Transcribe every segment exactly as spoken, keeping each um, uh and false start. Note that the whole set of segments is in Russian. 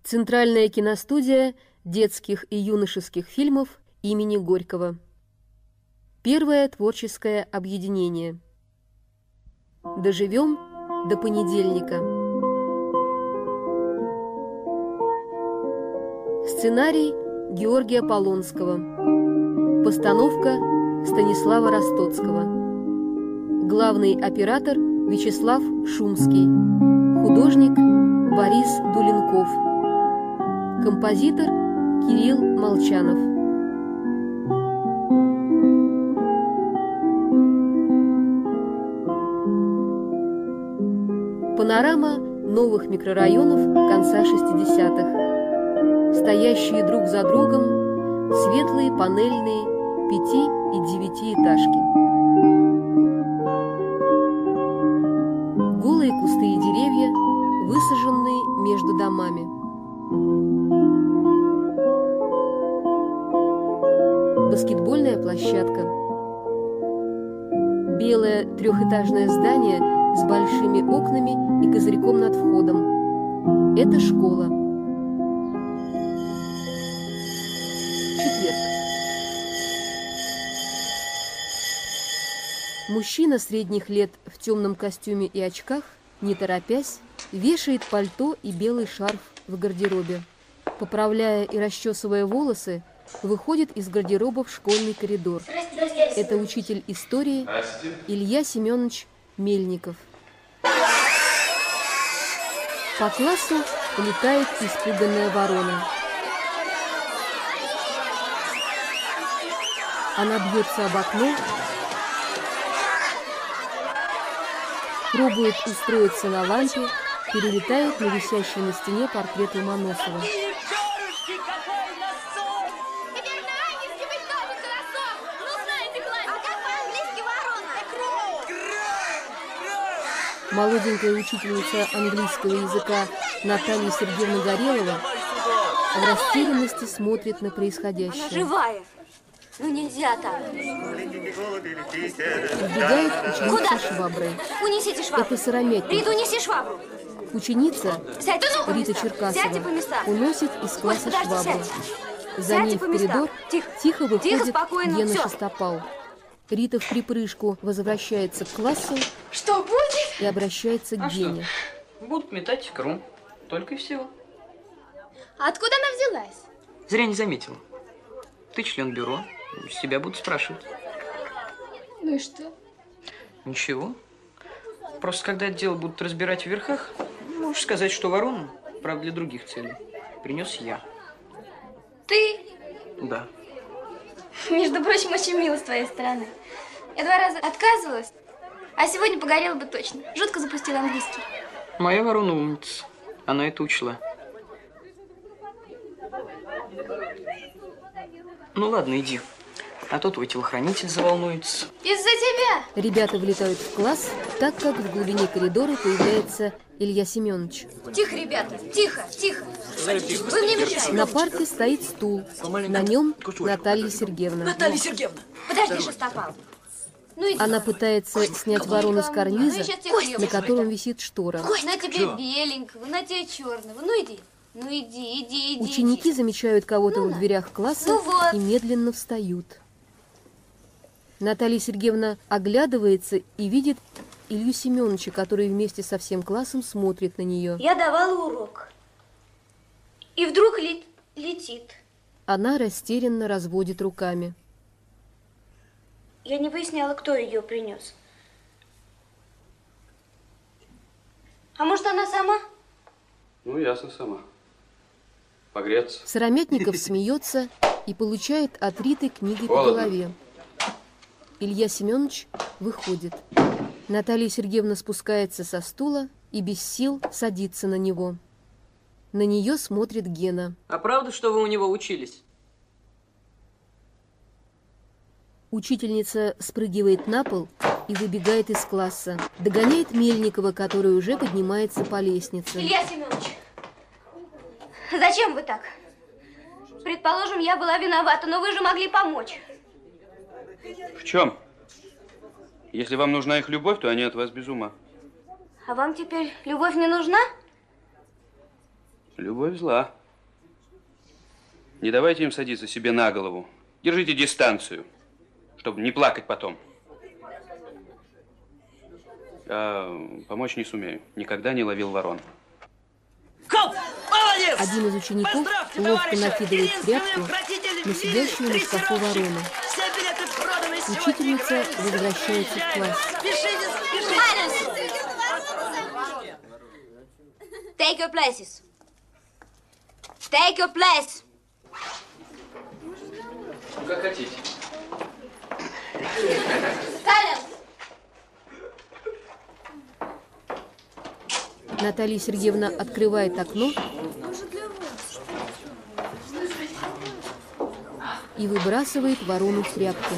Центральная киностудия детских и юношеских фильмов имени Горького. Первое творческое объединение. Доживем до понедельника. Сценарий Георгия Полонского. Постановка Станислава Ростоцкого. Главный оператор Вячеслав Шумский. Художник Борис Дуленков. Композитор Кирилл Молчанов. Панорама новых микрорайонов конца шестидесятых. Стоящие друг за другом светлые панельные пяти- и девятиэтажки. Голые кусты и деревья, высаженные между домами. Баскетбольная площадка. Белое трехэтажное здание с большими окнами и козырьком над входом. Это школа. Четверг. Мужчина средних лет в темном костюме и очках, не торопясь, вешает пальто и белый шарф в гардеробе. Поправляя и расчесывая волосы, выходит из гардероба в школьный коридор. Это учитель истории Илья Семенович Мельников. По классу летает испуганная ворона. Она бьется об окно, пробует устроиться на лампе, перелетает на висящий на стене портрет Ломоносова. Молоденькая учительница английского языка Наталья Сергеевна Горелова в растерянности смотрит на происходящее. Она живая. Ну нельзя так. Вбегает ученица шваброй. Унесите швабру. Это сыромятник. Рита, унеси швабру. Ученица Сядьте, ну, Рита Черкасова сядьте по местам. уносит из класса Ой, подожди, швабру. сядьте. За Сядьте ней по в коридор местам. Тихо. тихо выходит Тихо, спокойно. Гена Всё. Шестопал. Рита в припрыжку возвращается к классу Что будет? и обращается к А Гене. что? Будут метать икру. Только и всего. А откуда она взялась? Зря не заметила. Ты член бюро. С тебя будут спрашивать. Ну и что? Ничего. Просто когда это дело будут разбирать в верхах, можешь сказать, что ворону, правда, для других целей, принес я. Ты? Да. Между прочим, очень мило с твоей стороны. Я два раза отказывалась, а сегодня погорела бы точно. Жутко запустила английский. Моя ворона умница. Она это учла. Ну ладно, иди. А то твой телохранитель заволнуется. Из-за тебя. Ребята влетают в класс, так как в глубине коридора появляется Илья Семенович. Тихо, ребята, тихо, тихо. Вы мне мешаете. На парте стоит стул. На нем Наталья Сергеевна. Наталья Сергеевна! Подожди, Шестопал. Ну иди. Она пытается снять ворону с карниза, Ну, сейчас тебя на котором висит штора. Ой, на тебе беленького, на тебе черного. Ну иди. Ну иди, иди, иди. Ученики замечают кого-то Ну в на. дверях класса Ну вот. и медленно встают. Наталья Сергеевна оглядывается и видит Илью Семеновича, который вместе со всем классом смотрит на нее. Я давала урок. И вдруг лет... летит. Она растерянно разводит руками. Я не выясняла, кто ее принес. А может, она сама? Ну, ясно, сама. Погреться. Сыромятников смеется и получает от Риты книгой по Холодно. голове. Илья Семенович выходит. Наталья Сергеевна спускается со стула и без сил садится на него. На нее смотрит Гена. А правда, что вы у него учились? Учительница спрыгивает на пол и выбегает из класса. Догоняет Мельникова, который уже поднимается по лестнице. Илья Семенович, зачем вы так? Предположим, я была виновата, но вы же могли помочь. В чем? Если вам нужна их любовь, то они от вас без ума. А вам теперь любовь не нужна? Любовь зла. Не давайте им садиться себе на голову. Держите дистанцию, чтобы не плакать потом. А помочь не сумею. Никогда не ловил ворон. Один из учеников ловко накидывает тряпку на сидящую на шкафу ворону. Учительница возвращается в класс. Take your places. Take your place. Как хотите. Silence. Наталья Сергеевна открывает окно и выбрасывает ворону в тряпку.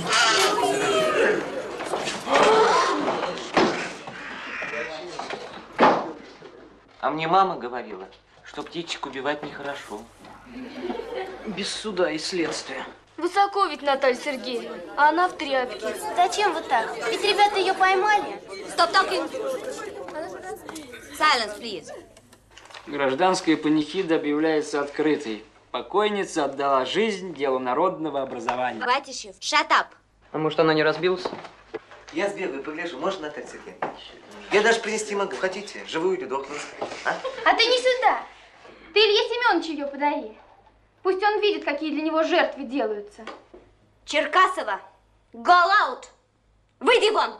А мне мама говорила, что птичек убивать нехорошо. Без суда и следствия. Высоко ведь, Наталья Сергеевна, а она в тряпке. Зачем вот так? Ведь ребята ее поймали. Stop talking. Silence, please. Гражданская панихида объявляется открытой. Покойница отдала жизнь делу народного образования. Батищев, shut up. А может, она не разбилась? Я сбегаю, погляжу. Можно, Наталья Сергеевна? Я даже принести могу. Хотите? Живую или дохлую? А? А ты не сюда. Ты Илье Семеновичу ее подари. Пусть он видит, какие для него жертвы делаются. Черкасова, go out. Выйди вон.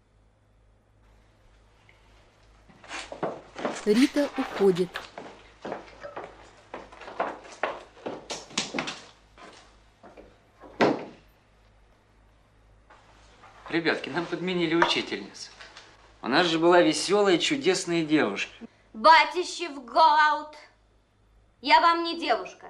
Рита уходит. Ребятки, нам подменили учительницу. У нас же была веселая, чудесная девушка. Батищев, go out. Я вам не девушка.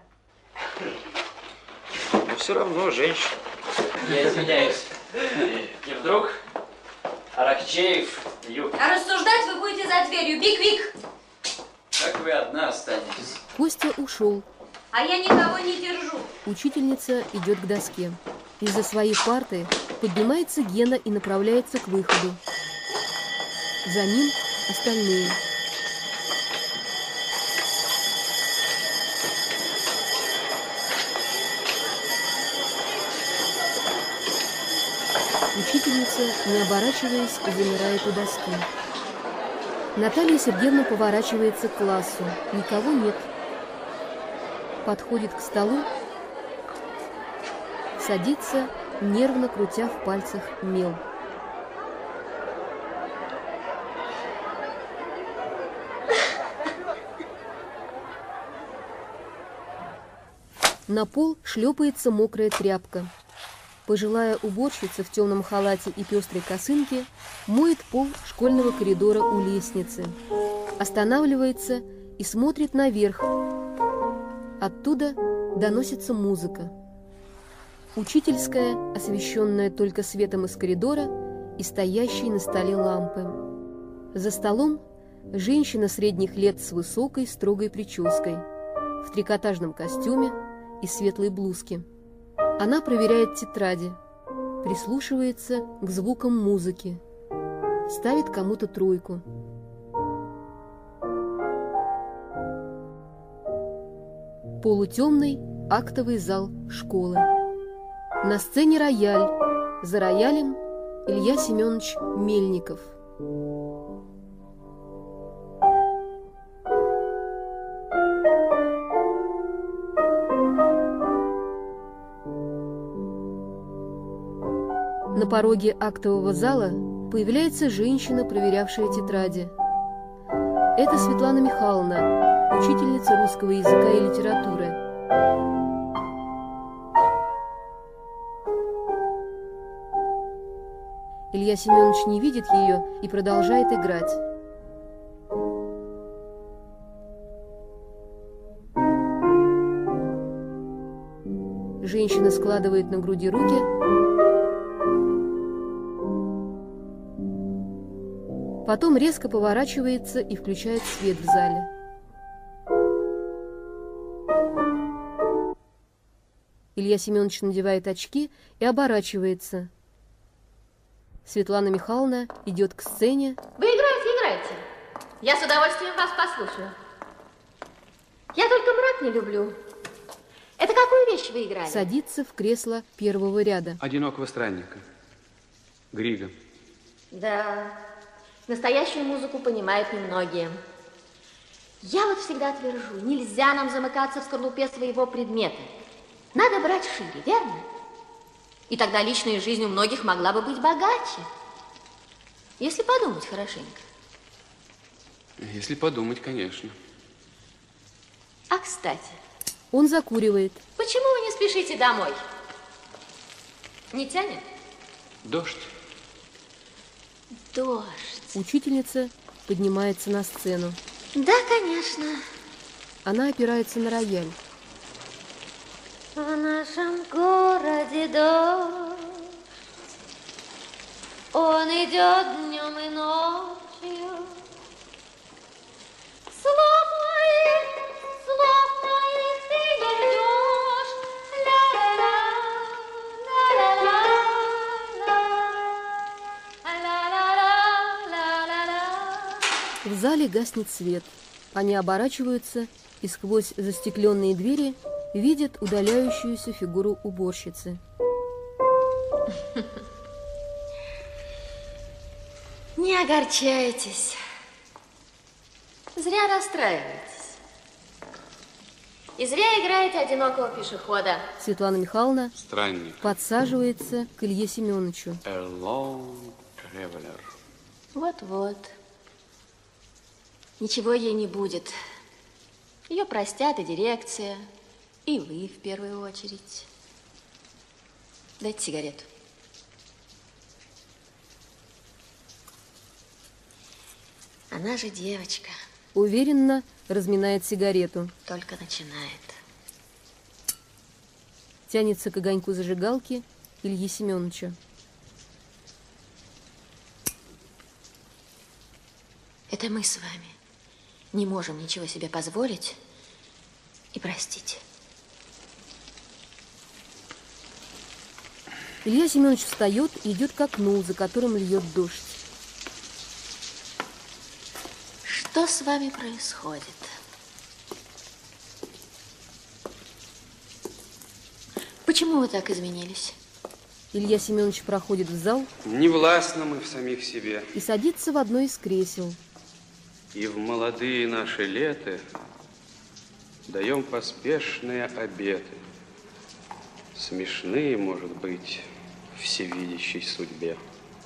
Но все равно женщина. Я извиняюсь. И вдруг Аракчеев, Юг. А рассуждать вы будете за дверью. Биг-вик. Как вы одна останетесь? Костя ушел. А я никого не держу. Учительница идет к доске. Из-за своей парты поднимается Гена и направляется к выходу. За ним остальные. Учительница, не оборачиваясь, замирает у доски. Наталья Сергеевна поворачивается к классу. Никого нет. Подходит к столу, садится, нервно крутя в пальцах мел. На пол шлепается мокрая тряпка. Пожилая уборщица в темном халате и пестрой косынке моет пол школьного коридора у лестницы. Останавливается и смотрит наверх. Оттуда доносится музыка. Учительская, освещенная только светом из коридора и стоящей на столе лампы. За столом женщина средних лет с высокой строгой прической, в трикотажном костюме и светлой блузке. Она проверяет тетради, прислушивается к звукам музыки, ставит кому-то тройку. Полутемный актовый зал школы. На сцене рояль, за роялем Илья Семенович Мельников. На пороге актового зала появляется женщина, проверявшая тетради. Это Светлана Михайловна, учительница русского языка и литературы. Илья Семенович не видит ее и продолжает играть. Женщина складывает на груди руки, потом резко поворачивается и включает свет в зале. Илья Семенович надевает очки и оборачивается. Светлана Михайловна идет к сцене. Вы играете, играете. Я с удовольствием вас послушаю. Я только мрак не люблю. Это какую вещь вы играли? Садится в кресло первого ряда. Одинокого странника. Грига. Да, настоящую музыку понимают немногие. Я вот всегда твержу, нельзя нам замыкаться в скорлупе своего предмета. Надо брать шире, верно? И тогда личная жизнь у многих могла бы быть богаче. Если подумать хорошенько. Если подумать, конечно. А кстати, Он закуривает. почему вы не спешите домой? Не тянет? Дождь. Дождь. Учительница поднимается на сцену. Да, конечно. Она опирается на рояль. В нашем городе дождь, он идет днем и ночью. Слов моих, слов моих ты не ждешь. Ля-ля-ля, ля-ля-ля, ля-ля-ля, ля-ля-ля. В зале гаснет свет. Они оборачиваются и сквозь застекленные двери видят удаляющуюся фигуру уборщицы. Не огорчайтесь. Зря расстраиваетесь. И зря играете одинокого пешехода. Светлана Михайловна Странник. подсаживается к Илье Семеновичу. A lone traveler. Вот-вот. Ничего ей не будет. Ее простят и дирекция, и вы в первую очередь. Дайте сигарету. Она же девочка, Уверенно разминает сигарету. только начинает. Тянется к огоньку зажигалки Ильи Семеновича. Это мы с вами не можем ничего себе позволить и простить. Илья Семенович встает и идет к окну, за которым льет дождь. Что с вами происходит? Почему вы так изменились? Илья Семенович проходит в зал Не властны мы в самих себе. и садится в одно из кресел. И в молодые наши лета даем поспешные обеты. Смешные, может быть, всевидящей судьбе.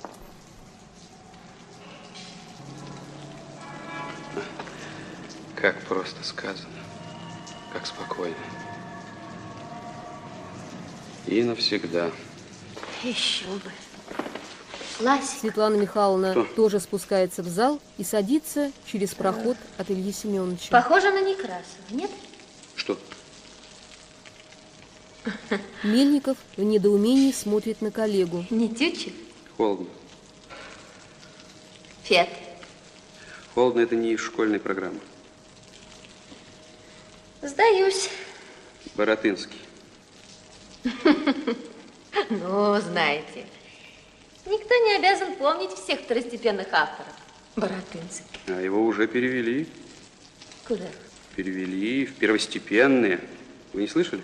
Как просто сказано, как спокойно. И навсегда. Еще бы. Классика. Светлана Михайловна Что? тоже спускается в зал и садится через проход от Ильи Семеновича. Похоже на Некрасова, нет? Что? Мельников в недоумении смотрит на коллегу. Не Тютчев? Холодно. Фет. Холодно – это не из школьной программы. Сдаюсь. Баратынский. Ну, знаете, никто не обязан помнить всех второстепенных авторов. Баратынский. А его уже перевели. Куда? Перевели в первостепенные. Вы не слышали?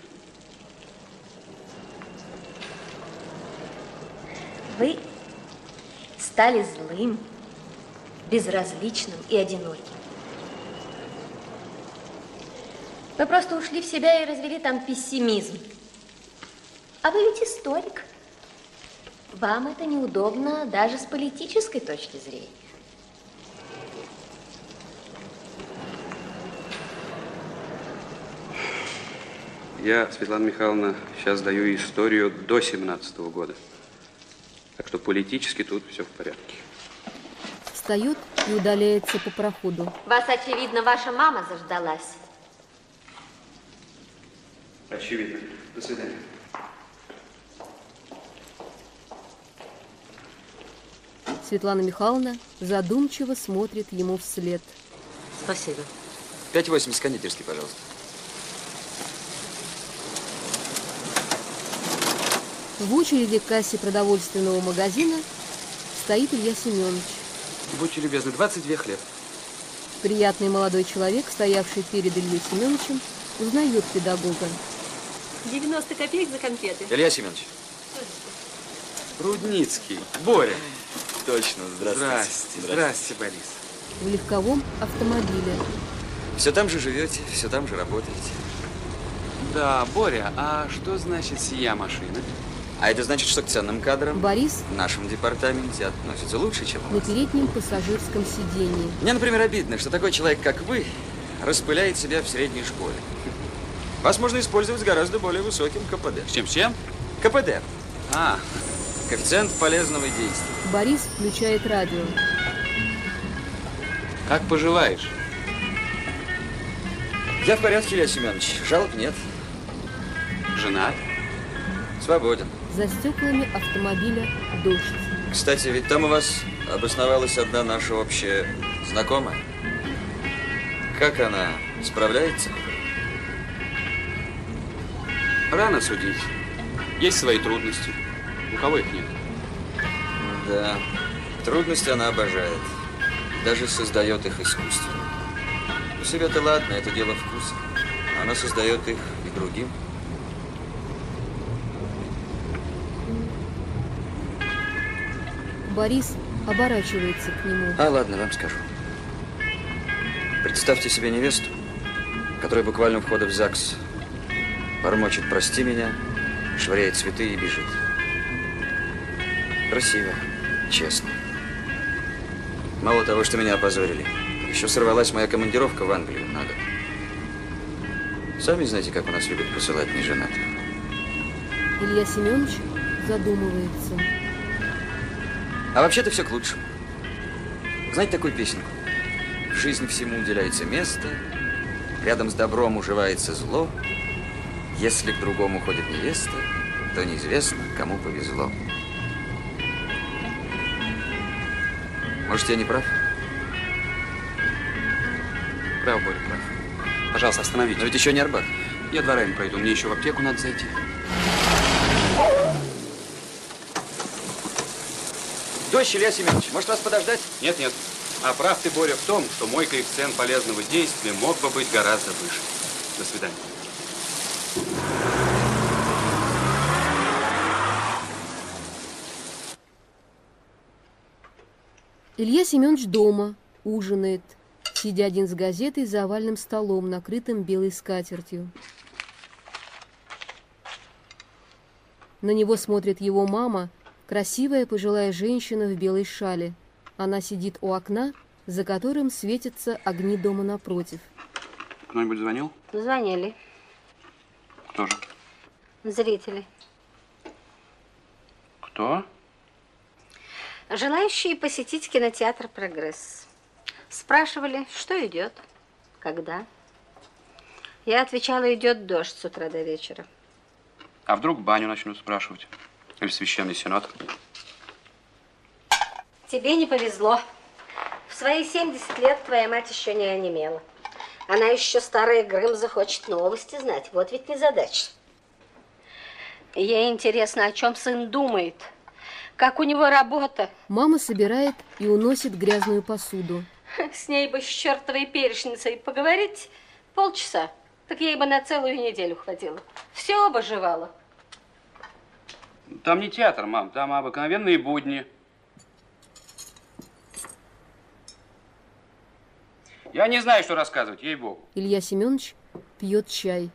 Вы стали злым, безразличным и одиноким. Вы просто ушли в себя и развели там пессимизм. А вы ведь историк. Вам это неудобно даже с политической точки зрения. Я, Светлана Михайловна, сейчас даю историю до семнадцатого года. Так что политически тут все в порядке. Встает и удаляется по проходу. Вас, очевидно, ваша мама заждалась. Очевидно. До свидания. Светлана Михайловна задумчиво смотрит ему вслед. Спасибо. пять восемьдесят кондитерский, пожалуйста. В очереди к кассе продовольственного магазина стоит Илья Семенович. Будьте любезны, двадцать два хлеб. Приятный молодой человек, стоявший перед Ильей Семеновичем, узнает педагога. девяносто копеек за конфеты. Илья Семенович. Рудницкий. Боря. Точно, здравствуйте. Здрасте, здрасте, Борис. В легковом автомобиле. Все там же живете, все там же работаете. Да, Боря, а что значит сия машина? А это значит, что к ценным кадрам Борис в нашем департаменте относятся лучше, чем у на вас. переднем пассажирском сидении. Мне, например, обидно, что такой человек, как вы, распыляет себя в средней школе. Вас можно использовать с гораздо более высоким КПД. С чем, с чем? КПД. А, коэффициент полезного действия. Борис включает радио. как поживаешь? Я в порядке, Илья Семенович. Жалоб нет. Женат? Свободен. За стеклами автомобиля дождь. Кстати, ведь там у вас обосновалась одна наша общая знакомая. Как она справляется? Рано судить. Есть свои трудности. У кого их нет? Да, трудности она обожает. Даже создает их искусственно. У себя-то ладно, это дело вкуса. Но она создает их и другим. Борис оборачивается к нему. А, ладно, вам скажу. Представьте себе невесту, которая буквально у входа в ЗАГС бормочет «прости меня», швыряет цветы и бежит. Красиво, честно. Мало того, что меня опозорили, еще сорвалась моя командировка в Англию на год. Сами знаете, как у нас любят посылать неженатых. Илья Семенович задумывается. А вообще-то все к лучшему. Знаете такую песенку? В жизни всему уделяется место, рядом с добром уживается зло. Если к другому ходит невеста, то неизвестно, кому повезло. Может, я не прав? Прав, Боря, прав. Пожалуйста, остановите. Но ведь еще не Арбат. Я дворами пройду, мне еще в аптеку надо зайти. Дождь, Илья Семенович, может вас подождать? Нет, нет. А прав ты, Боря, в том, что мой коэффициент полезного действия мог бы быть гораздо выше. До свидания. Илья Семенович дома, ужинает, сидя один с газетой за овальным столом, накрытым белой скатертью. На него смотрит его мама, красивая пожилая женщина в белой шале. Она сидит у окна, за которым светятся огни дома напротив. Кто-нибудь звонил? Звонили. Кто же? Зрители. Кто? Желающие посетить кинотеатр «Прогресс». Спрашивали, что идет, когда. Я отвечала, идет дождь с утра до вечера. А вдруг баню начнут спрашивать? Или священный синод? Тебе не повезло. В свои семьдесят лет твоя мать еще не онемела. Она еще старая Грымза хочет новости знать. Вот ведь незадача. Ей интересно, о чем сын думает. Как у него работа. Мама собирает и уносит грязную посуду. С ней бы с чертовой перечницей поговорить полчаса. Так ей бы на целую неделю хватило. Все бы жевало. Там не театр, мам, там обыкновенные будни. Я не знаю, что рассказывать, ей-богу. Илья Семенович пьет чай.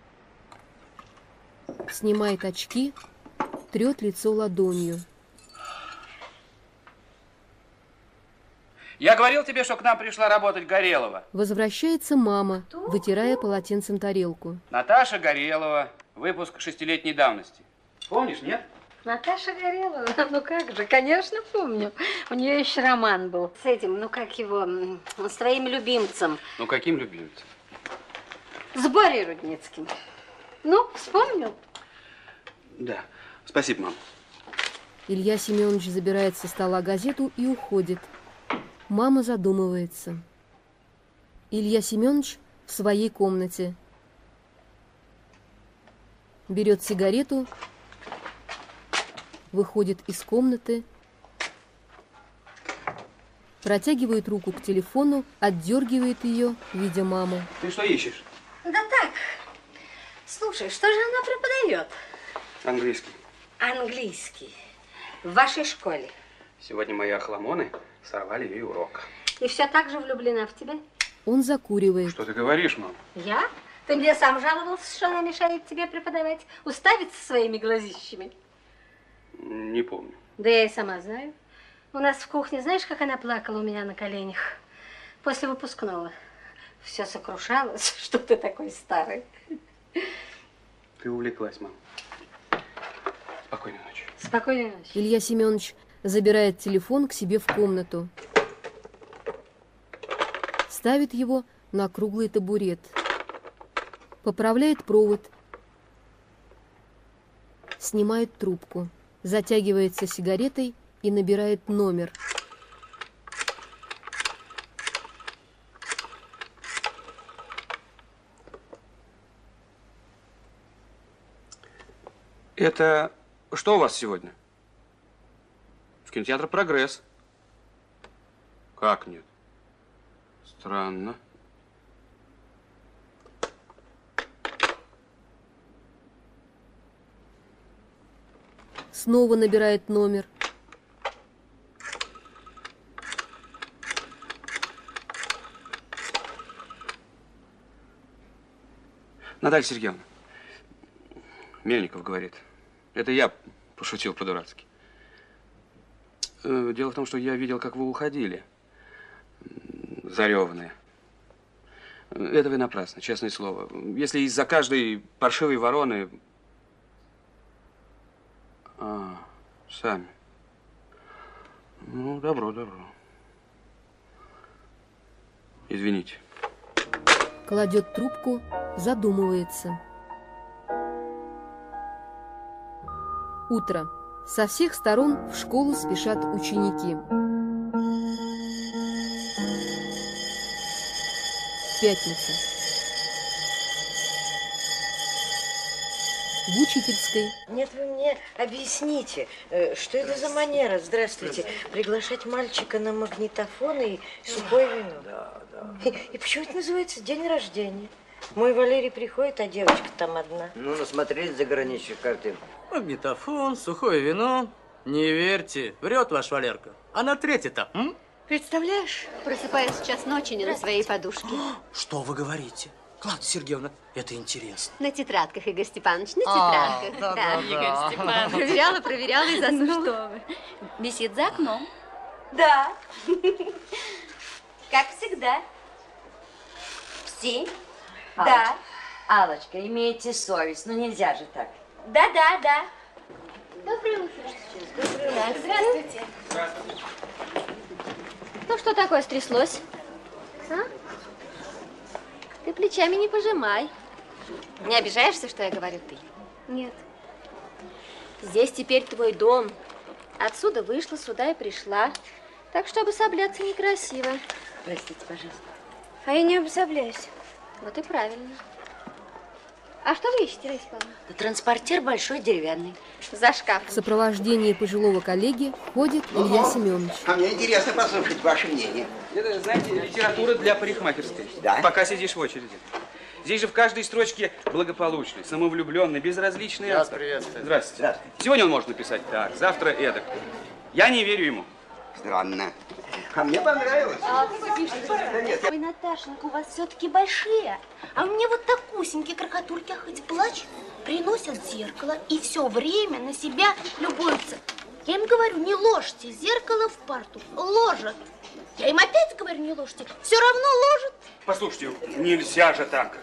Снимает очки, трет лицо ладонью. Я говорил тебе, что к нам пришла работать Горелова. Возвращается мама, вытирая полотенцем тарелку. Наташа Горелова, выпуск шестилетней давности. Помнишь, нет? Наташа Горелова? Ну как же, конечно, помню. У нее еще роман был с этим, ну как его, с твоим любимцем. Ну каким любимцем? С Борей Рудницким. Ну, вспомнил? Да. Спасибо, мам. Илья Семенович забирает со стола газету и уходит. Мама задумывается. Илья Семенович в своей комнате. Берет сигарету, выходит из комнаты, протягивает руку к телефону, отдергивает ее, видя маму. Ты что ищешь? Да так, Слушай, что же она преподает? Английский. Английский. В вашей школе. Сегодня мои охламоны сорвали ей урок. И все так же влюблена в тебя? Он закуривает. Что ты говоришь, мам? Я? Ты мне сам жаловался, что она мешает тебе преподавать? Уставиться своими глазищами? Не помню. Да я и сама знаю. У нас в кухне, знаешь, как она плакала у меня на коленях? После выпускного. Все сокрушалось, что ты такой старый. Ты увлеклась, мам. Спокойной ночи. Спокойной ночи. Илья Семенович забирает телефон к себе в комнату. Ставит его на круглый табурет. Поправляет провод. Снимает трубку. Затягивается сигаретой и набирает номер. Это что у вас сегодня? В кинотеатр «Прогресс». Как нет? Странно. Снова набирает номер. Наталья Сергеевна, Мельников говорит. Это я пошутил по-дурацки. Дело в том, что я видел, как вы уходили. Зареванные. Это вы напрасно, честное слово. Если из-за каждой паршивой вороны... А, сами. Ну, добро, добро. Извините. Кладет трубку, задумывается. Утро. Со всех сторон в школу спешат ученики. Пятница. В учительской. Нет, вы мне объясните, что это за манера, здравствуйте, приглашать мальчика на магнитофон и сухое вино? Да, да. И, и почему это называется день рождения? Мой Валерий приходит, а девочка там одна. Ну, насмотрелись заграничных картин. Магнитофон, сухое вино. Не верьте, врет ваш Валерка. А на третий-то, м? Представляешь, просыпаюсь в час ночи не на своей подушке. Что вы говорите? Клавдия Сергеевна, это интересно. На тетрадках, Игорь Степанович, на А, тетрадках. да, да, Игорь да. Степанович. Проверяла, проверяла и засунула. Ну что вы. Висит за окном. Да. Как всегда. Все? Да. Аллочка, имейте совесть, ну нельзя же так. Да, да, да. Доброе утро. Доброе утро. Здравствуйте. Здравствуйте. Ну, что такое стряслось? А? Ты плечами не пожимай. Не обижаешься, что я говорю ты? Нет. Здесь теперь твой дом. Отсюда вышла, сюда и пришла. Так что обособляться некрасиво. Простите, пожалуйста. А я не обособляюсь. Вот и правильно. А что вы ищете, Раиса Павловна? Транспортер большой, деревянный. За шкафом. В сопровождении пожилого коллеги ходит Илья Семенович. А мне интересно послушать ваше мнение. Это, знаете, литература для парикмахерской. Да? Пока сидишь в очереди. Здесь же в каждой строчке благополучный, самовлюбленный, безразличный Вас автор. приветствую. Здравствуйте. Здравствуйте. Сегодня он может написать так, завтра эдак. Я не верю ему. Странно. А мне понравилось. А вы пишете? Да нет, я... Ой, Наташенька, у вас все-таки большие. А мне вот такусенькие крохотульки, а хоть плачь, приносят зеркало и все время на себя любуются. Я им говорю, не ложьте зеркало в парту. Ложат. Я им опять говорю, не ложьте. Все равно ложат. Послушайте, нельзя же так.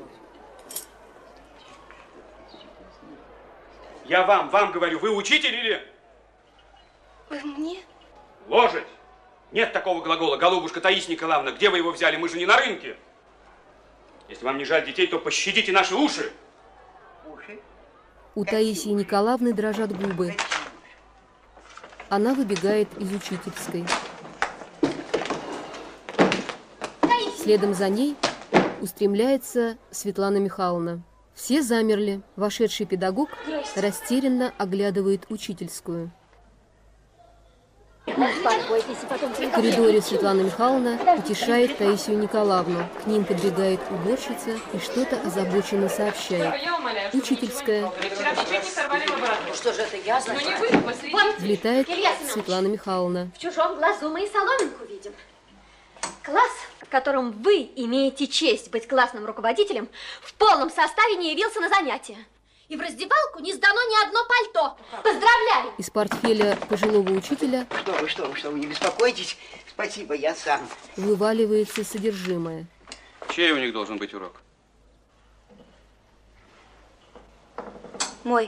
Я вам, вам говорю, вы учитель или... Вы мне? Ложить? Нет такого глагола. Голубушка Таисия Николаевна, где вы его взяли? Мы же не на рынке. Если вам не жаль детей, то пощадите наши уши. Уши? У Таисии Николаевны дрожат губы. Она выбегает из учительской. Следом за ней устремляется Светлана Михайловна. Все замерли. Вошедший педагог растерянно оглядывает учительскую. Успокойтесь, и потом... В коридоре Светлана Михайловна утешает Таисию Николаевну. К ним подбегает уборщица и что-то озабоченно сообщает. Учительская. Что же это я знаю? Влетает Светлана Михайловна. В чужом глазу мы и соломинку видим. Класс, в котором вы имеете честь быть классным руководителем, в полном составе не явился на занятия. И в раздевалку не сдано ни одно пальто. Поздравляю! Из портфеля пожилого учителя Что вы, что вы, что вы, не беспокойтесь. Спасибо, я сам. вываливается содержимое. Чей у них должен быть урок? Мой.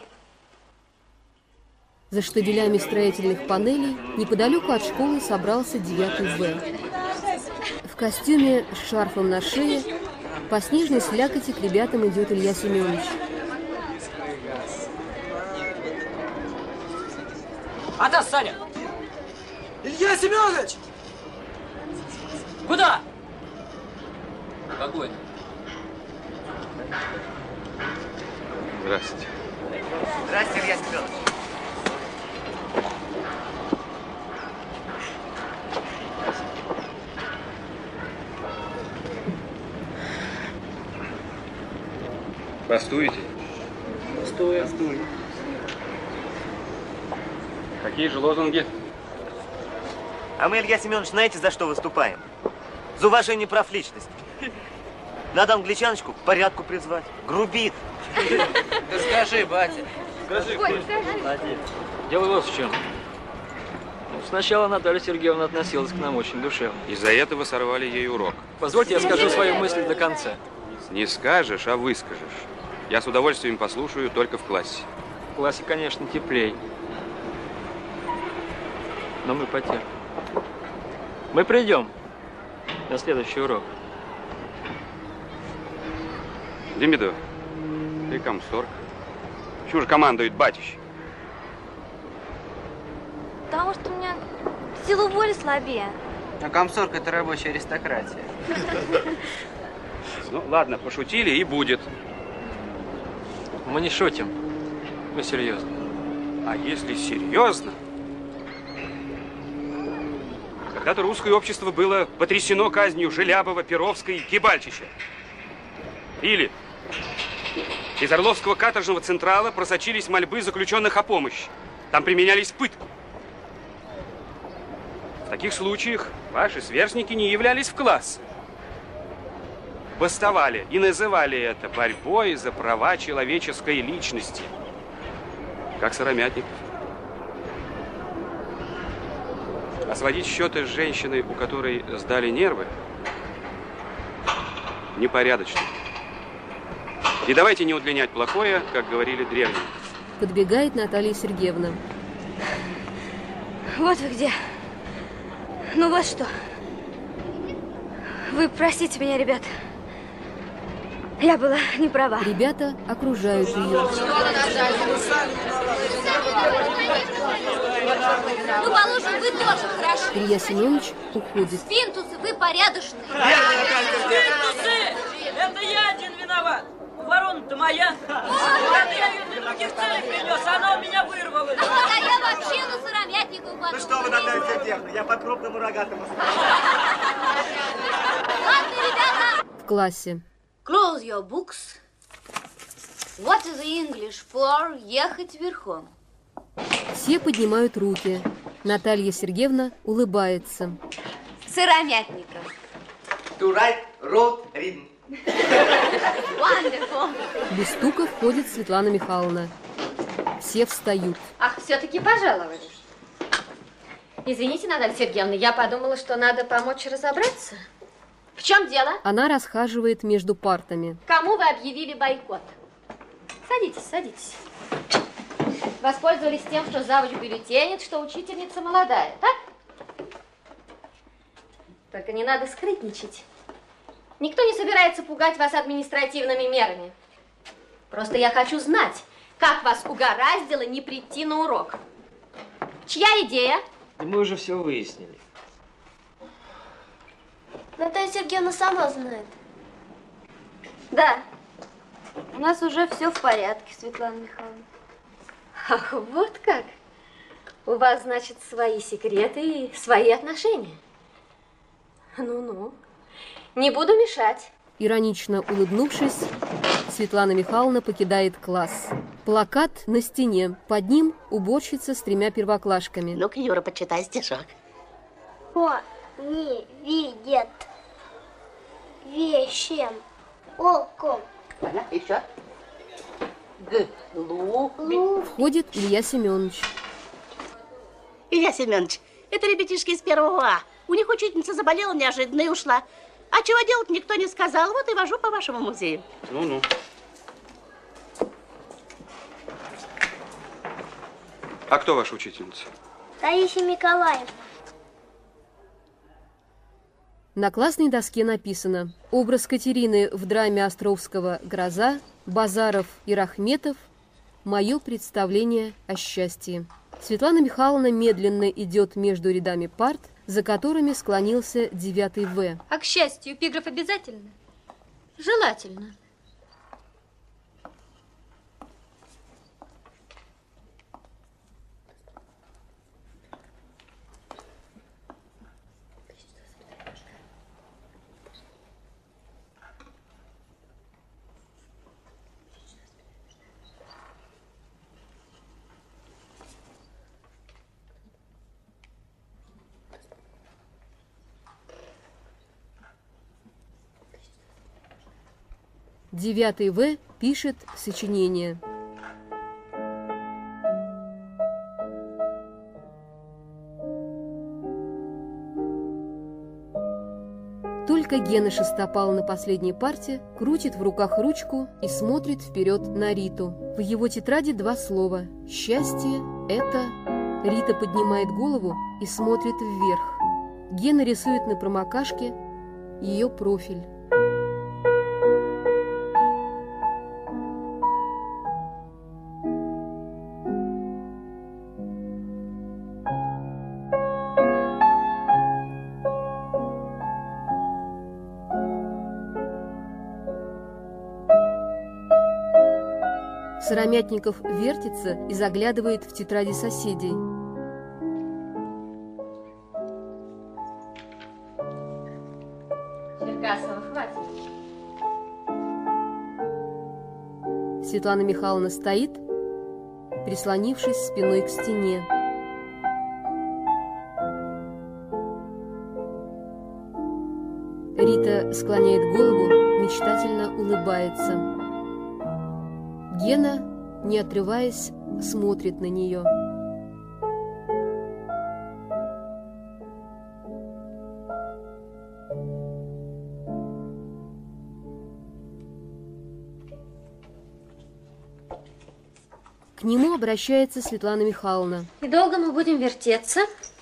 За штабелями строительных панелей неподалеку от школы собрался девятый В. В костюме с шарфом на шее по снежной слякоти к ребятам идет Илья Семенович. Атас, Саня! Илья Семенович! Куда? Какой? Здравствуйте. Здравствуйте, Илья Семенович. Бастуете? Стой, стой. Какие же лозунги? А мы, Илья Семенович, знаете, за что выступаем? За уважение прав личности. Надо англичаночку к порядку призвать. Грубит. Да скажи, батя. Скажи, Ой, скажи. Дело вот в чем. Ну, сначала Наталья Сергеевна относилась к нам очень душевно. Из-за этого сорвали ей урок. Позвольте, я скажу свою мысль до конца. Не скажешь, а выскажешь. Я с удовольствием послушаю только в классе. В классе, конечно, теплей. Но мы потерпим. Мы придем на следующий урок. Демидов, ты комсорг. Чего же командует батюшка? Потому что у меня сила воли слабее. А комсорг – это рабочая аристократия. Ну, ладно, пошутили и будет. Мы не шутим. Мы серьезно. А если серьезно? Когда-то русское общество было потрясено казнью Желябова, Перовской и Кибальчича. Или из Орловского каторжного централа просочились мольбы заключенных о помощи. Там применялись пытки. В таких случаях ваши сверстники не являлись в класс. Бастовали и называли это борьбой за права человеческой личности. Как Сыромятников. А сводить счеты с женщиной, у которой сдали нервы, непорядочно. И давайте не удлинять плохое, как говорили древние. Подбегает Наталья Сергеевна. Вот вы где. Ну вот что. Вы простите меня, ребят. Я была не права. Ребята окружают ее. Ну, положим, вы тоже хороши. Илья Семенович уходит. Финтусы, вы порядочные. Финтусы! Это я один виноват. Ворона-то моя. Это я ее для других целей принес, а она у меня вырвала. А вот, а я вообще на Сыромятника упаду. Ну что вы, Наталья Сергеевна, я по крупному рогатому. Ладно, ребята. В классе. Close your books. What is English for ехать верхом? Все поднимают руки. Наталья Сергеевна улыбается. Сыромятника. To write, wrote, read. Wonderful. Без стука входит Светлана Михайловна. Все встают. Ах, все-таки пожаловали. Извините, Наталья Сергеевна, я подумала, что надо помочь разобраться. В чем дело? Она расхаживает между партами. Кому вы объявили бойкот? Садитесь, садитесь. Воспользовались тем, что завуч бюллетенит, что учительница молодая, так? Только не надо скрытничать. Никто не собирается пугать вас административными мерами. Просто я хочу знать, как вас угораздило не прийти на урок. Чья идея? Да мы уже все выяснили. Наталья Сергеевна сама знает. Да. У нас уже все в порядке, Светлана Михайловна. Ах, вот как. У вас, значит, свои секреты и свои отношения. Ну-ну, не буду мешать. Иронично улыбнувшись, Светлана Михайловна покидает класс. Плакат на стене. Под ним уборщица с тремя первоклашками. Ну-ка, Юра, почитай стишок. О, не видят вещем оком. Понятно? Еще. Г. Лу. Входит Илья Семенович. Илья Семенович, это ребятишки из первого А. У них учительница заболела неожиданно и ушла. А чего делать, никто не сказал. Вот и вожу по вашему музею. Ну-ну. А кто ваша учительница? Таисия Николаевна. На классной доске написано: образ Катерины в драме Островского «Гроза», Базаров и Рахметов «Мое представление о счастье». Светлана Михайловна медленно идет между рядами парт, за которыми склонился девятый В. А к счастью, эпиграф обязательно? Желательно. Девятый В пишет сочинение. Только Гена Шестопал на последней парте крутит в руках ручку и смотрит вперед на Риту. В его тетради два слова: «Счастье – это…» Рита поднимает голову и смотрит вверх. Гена рисует на промокашке ее профиль. Сыромятников вертится и заглядывает в тетради соседей. Черкасова, хватит. Светлана Михайловна стоит, прислонившись спиной к стене. Рита склоняет голову, мечтательно улыбается. Гена, не отрываясь, смотрит на нее. К нему обращается Светлана Михайловна. И долго мы будем вертеться?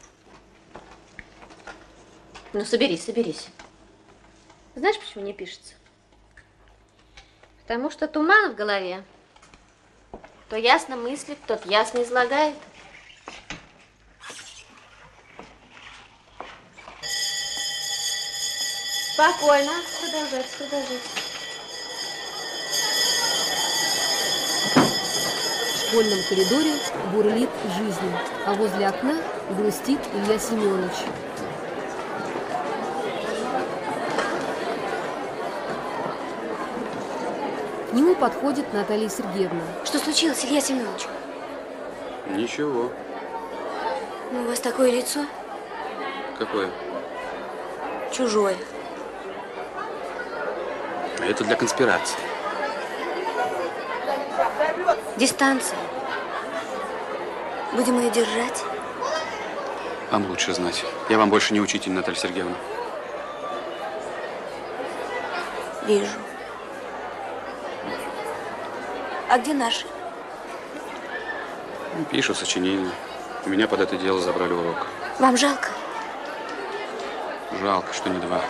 Ну, соберись, соберись. Знаешь, почему не пишется? Потому что туман в голове. Кто ясно мыслит, тот ясно излагает. Спокойно. Продолжайте, продолжайте. В школьном коридоре бурлит жизнь, а возле окна грустит Илья Семенович. К нему подходит Наталья Сергеевна. Что случилось, Илья Семенович? Ничего. Ну, у вас такое лицо? Какое? Чужое. А это для конспирации. Дистанция. Будем ее держать? Вам лучше знать. Я вам больше не учитель, Наталья Сергеевна. Вижу. А где наши? Пишут сочинение. У меня под это дело забрали урок. Вам жалко? Жалко, что не два.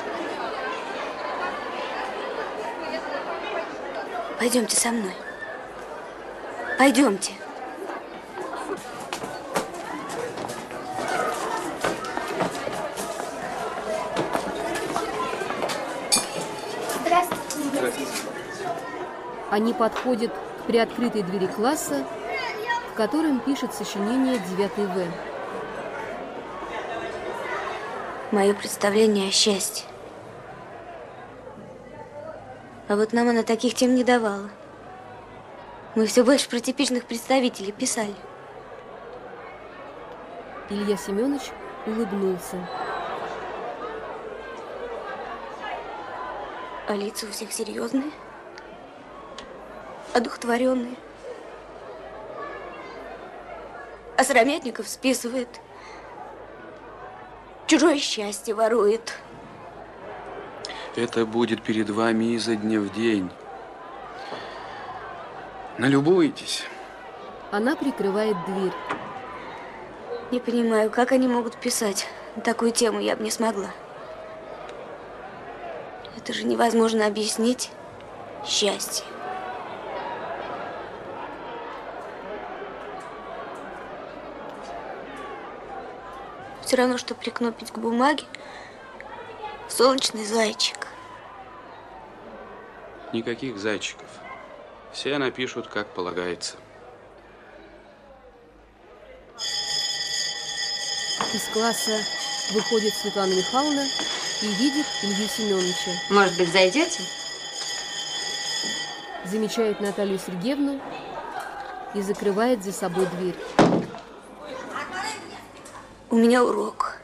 Пойдемте со мной. Пойдемте. Здравствуйте. Они подходят к приоткрытой двери класса, котором пишет сочинение девятый В. Мое представление о счастье. А вот нам она таких тем не давала. Мы все больше про типичных представителей писали. Илья Семенович улыбнулся. А лица у всех серьезные, одухотворенные. А Сыромятников списывает. Чужое счастье ворует. Это будет перед вами изо дня в день. Налюбуйтесь. Она прикрывает дверь. Не понимаю, как они могут писать. На такую тему я бы не смогла. Это же невозможно объяснить. Счастье. Все равно, что прикнопить к бумаге солнечный зайчик. Никаких зайчиков. Все напишут, как полагается. Из класса выходит Светлана Михайловна и видит Илью Семеновича. Может быть, зайдете? Замечает Наталью Сергеевну и закрывает за собой дверь. У меня урок.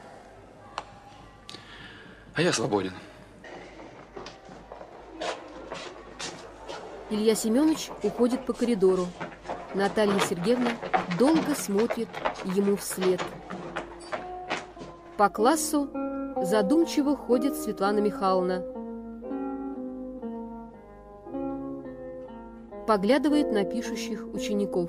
А я свободен. Илья Семенович уходит по коридору. Наталья Сергеевна долго смотрит ему вслед. По классу задумчиво ходит Светлана Михайловна. Поглядывает на пишущих учеников.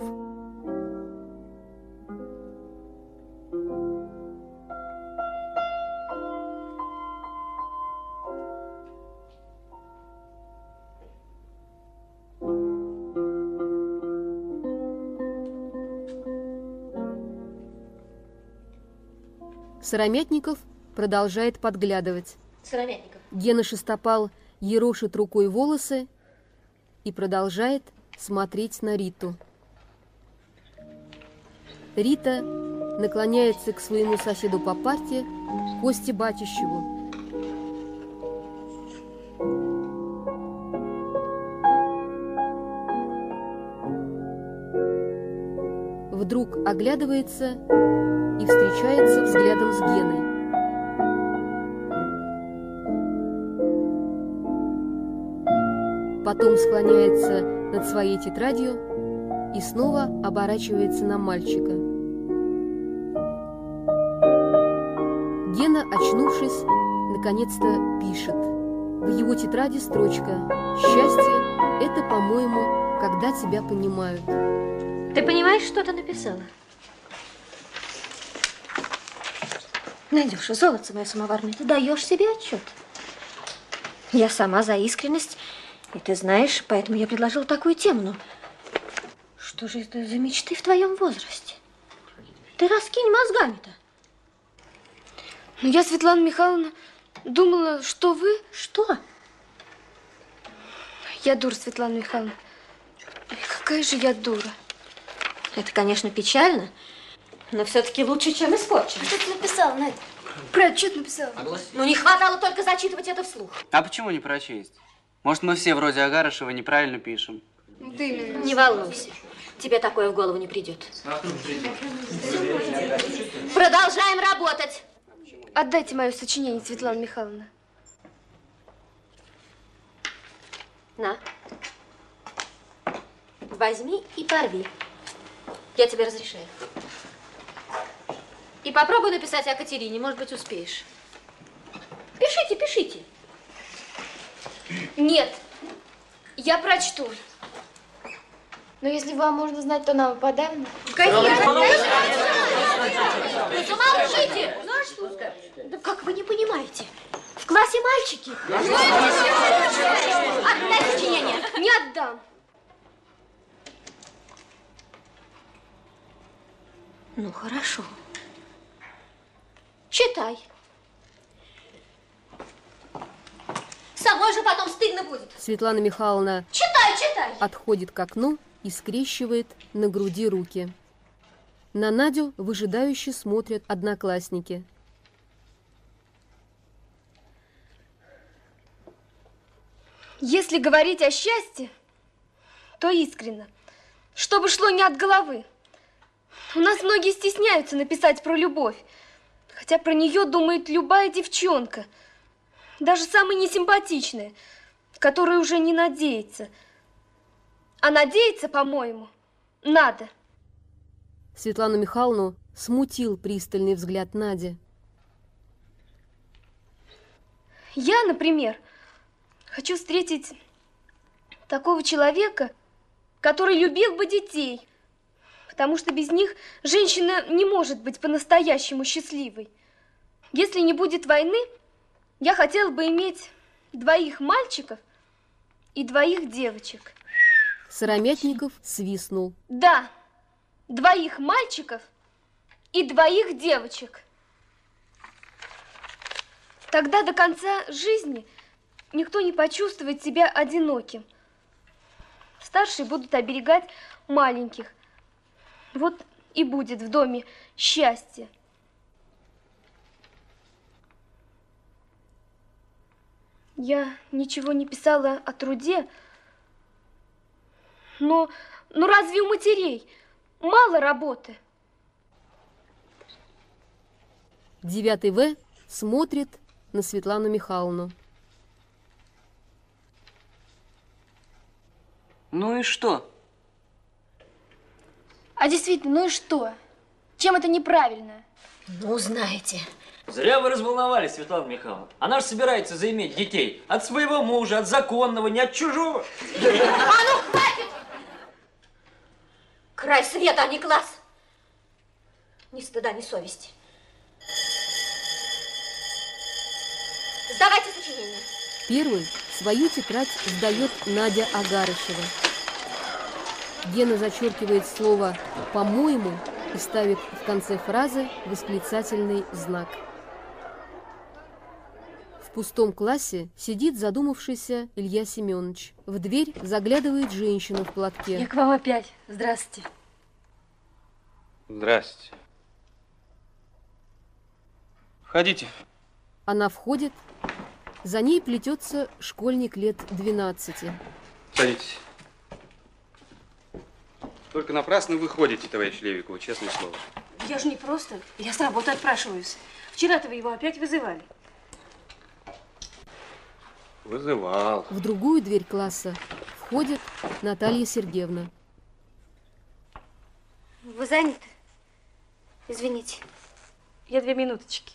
Сыромятников продолжает подглядывать. Сыромятников. Гена Шестопал ерошит рукой волосы и продолжает смотреть на Риту. Рита наклоняется к своему соседу по парте, Косте Батищеву. Вдруг оглядывается и встречается взглядом с Геной. Потом склоняется над своей тетрадью и снова оборачивается на мальчика. Гена, очнувшись, наконец-то пишет. В его тетради строчка: «Счастье – это, по-моему, когда тебя понимают». Ты понимаешь, что ты написала? Надюша, золотце мое самоварное, ты даешь себе отчет? Я сама за искренность, и ты знаешь, поэтому я предложила такую тему. Но что же это за мечты в твоем возрасте? Ты раскинь мозгами-то. Ну, я, Светлана Михайловна, думала, что вы... Что? Я дура, Светлана Михайловна. Какая же я дура. Это, конечно, печально, но все-таки лучше, чем испорчено. Что ты написала, Надя? Про отчет написала. Ну, не хватало только зачитывать это вслух. А почему не прочесть? Может, мы все вроде Агарышева неправильно пишем? Да именно. Не волнуйся, тебе такое в голову не придет. Продолжаем работать. Отдайте мое сочинение, Светлана Михайловна. На. Возьми и порви. Я тебе разрешаю. И попробуй написать о Катерине, может быть, успеешь. Пишите, пишите. Нет, я прочту. Но если вам можно знать, то нам и подавно. Конечно. Ну, замолчите. Ну, а что скажешь? Да как вы не понимаете? В классе мальчики. Отдай сочинение. Не отдам. Ну, хорошо. Читай. Самой же потом стыдно будет. Светлана Михайловна Читай, читай. отходит к окну и скрещивает на груди руки. На Надю выжидающе смотрят одноклассники. Если говорить о счастье, то искренно, чтобы шло не от головы. У нас многие стесняются написать про любовь, хотя про нее думает любая девчонка, даже самая несимпатичная, которая уже не надеется. А надеяться, по-моему, надо. Светлану Михайловну смутил пристальный взгляд Нади. Я, например, хочу встретить такого человека, который любил бы детей, потому что без них женщина не может быть по-настоящему счастливой. Если не будет войны, я хотела бы иметь двоих мальчиков и двоих девочек. Сыромятников свистнул. Да, двоих мальчиков и двоих девочек. Тогда до конца жизни никто не почувствует себя одиноким. Старшие будут оберегать маленьких. Вот и будет в доме счастье. Я ничего не писала о труде, но, но разве у матерей мало работы? Девятый В смотрит на Светлану Михайловну. Ну и что? А действительно, ну и что? Чем это неправильно? Ну, знаете. Зря вы разволновались, Светлана Михайловна. Она же собирается заиметь детей. От своего мужа, от законного, не от чужого. А ну, хватит! Край света, а не класс. Ни стыда, ни совести. Сдавайте сочинение. Первый свою тетрадь сдает Надя Агарышева. Гена зачеркивает слово «по-моему» и ставит в конце фразы восклицательный знак. В пустом классе сидит задумавшийся Илья Семенович. В дверь заглядывает женщина в платке. Я к вам опять. Здравствуйте. Здравствуйте. Входите. Она входит. За ней плетется школьник лет двенадцати. Садитесь. Только напрасно вы ходите, товарищ Левикова, честное слово. Я же не просто. Я с работы отпрашиваюсь. Вчера-то вы его опять вызывали. Вызывал. В другую дверь класса входит Наталья Сергеевна. Вы заняты? Извините. Я две минуточки.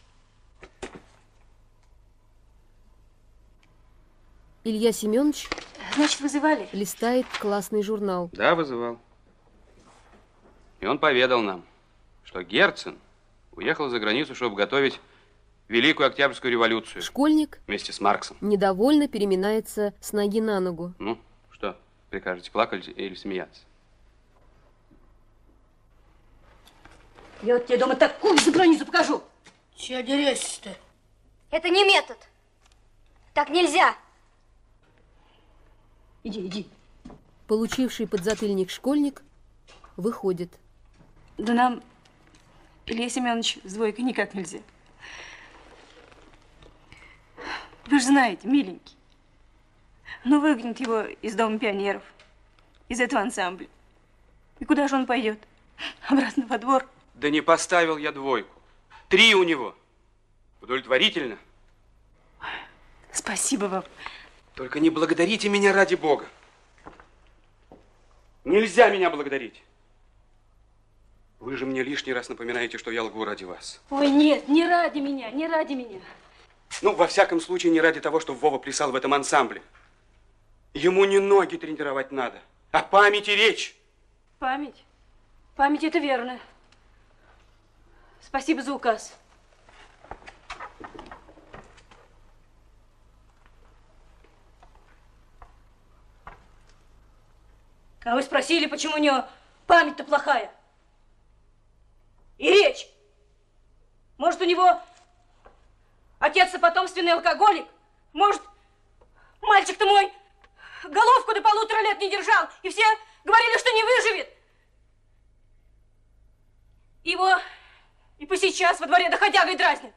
Илья Семенович, значит, вызывали? Листает классный журнал. Да, вызывал. И он поведал нам, что Герцен уехал за границу, чтобы готовить Великую Октябрьскую революцию. Школьник вместе с Марксом недовольно переминается с ноги на ногу. Ну, что, прикажете, плакать или смеяться? Я вот тебе дома такую за границу покажу. Чего дерешься-то? Это не метод. Так нельзя. Иди, иди. Получивший подзатыльник школьник выходит. Да нам, Илья Семенович, с двойкой никак нельзя. Вы же знаете, миленький. Ну, выгонят его из Дома пионеров, из этого ансамбля. И куда же он пойдет? Обратно во двор? Да не поставил я двойку. Три у него. Удовлетворительно? Спасибо вам. Только не благодарите меня ради Бога. Нельзя меня благодарить. Вы же мне лишний раз напоминаете, что я лгу ради вас. Ой, нет, не ради меня, не ради меня. Ну, во всяком случае, не ради того, что Вова плясал в этом ансамбле. Ему не ноги тренировать надо, а память и речь. Память? Память – это верно. Спасибо за указ. А вы спросили, почему у него память-то плохая? И речь. Может, у него отец-то потомственный алкоголик? Может, мальчик-то мой головку до полутора лет не держал, и все говорили, что не выживет? сейчас во дворе доходягой дразнит.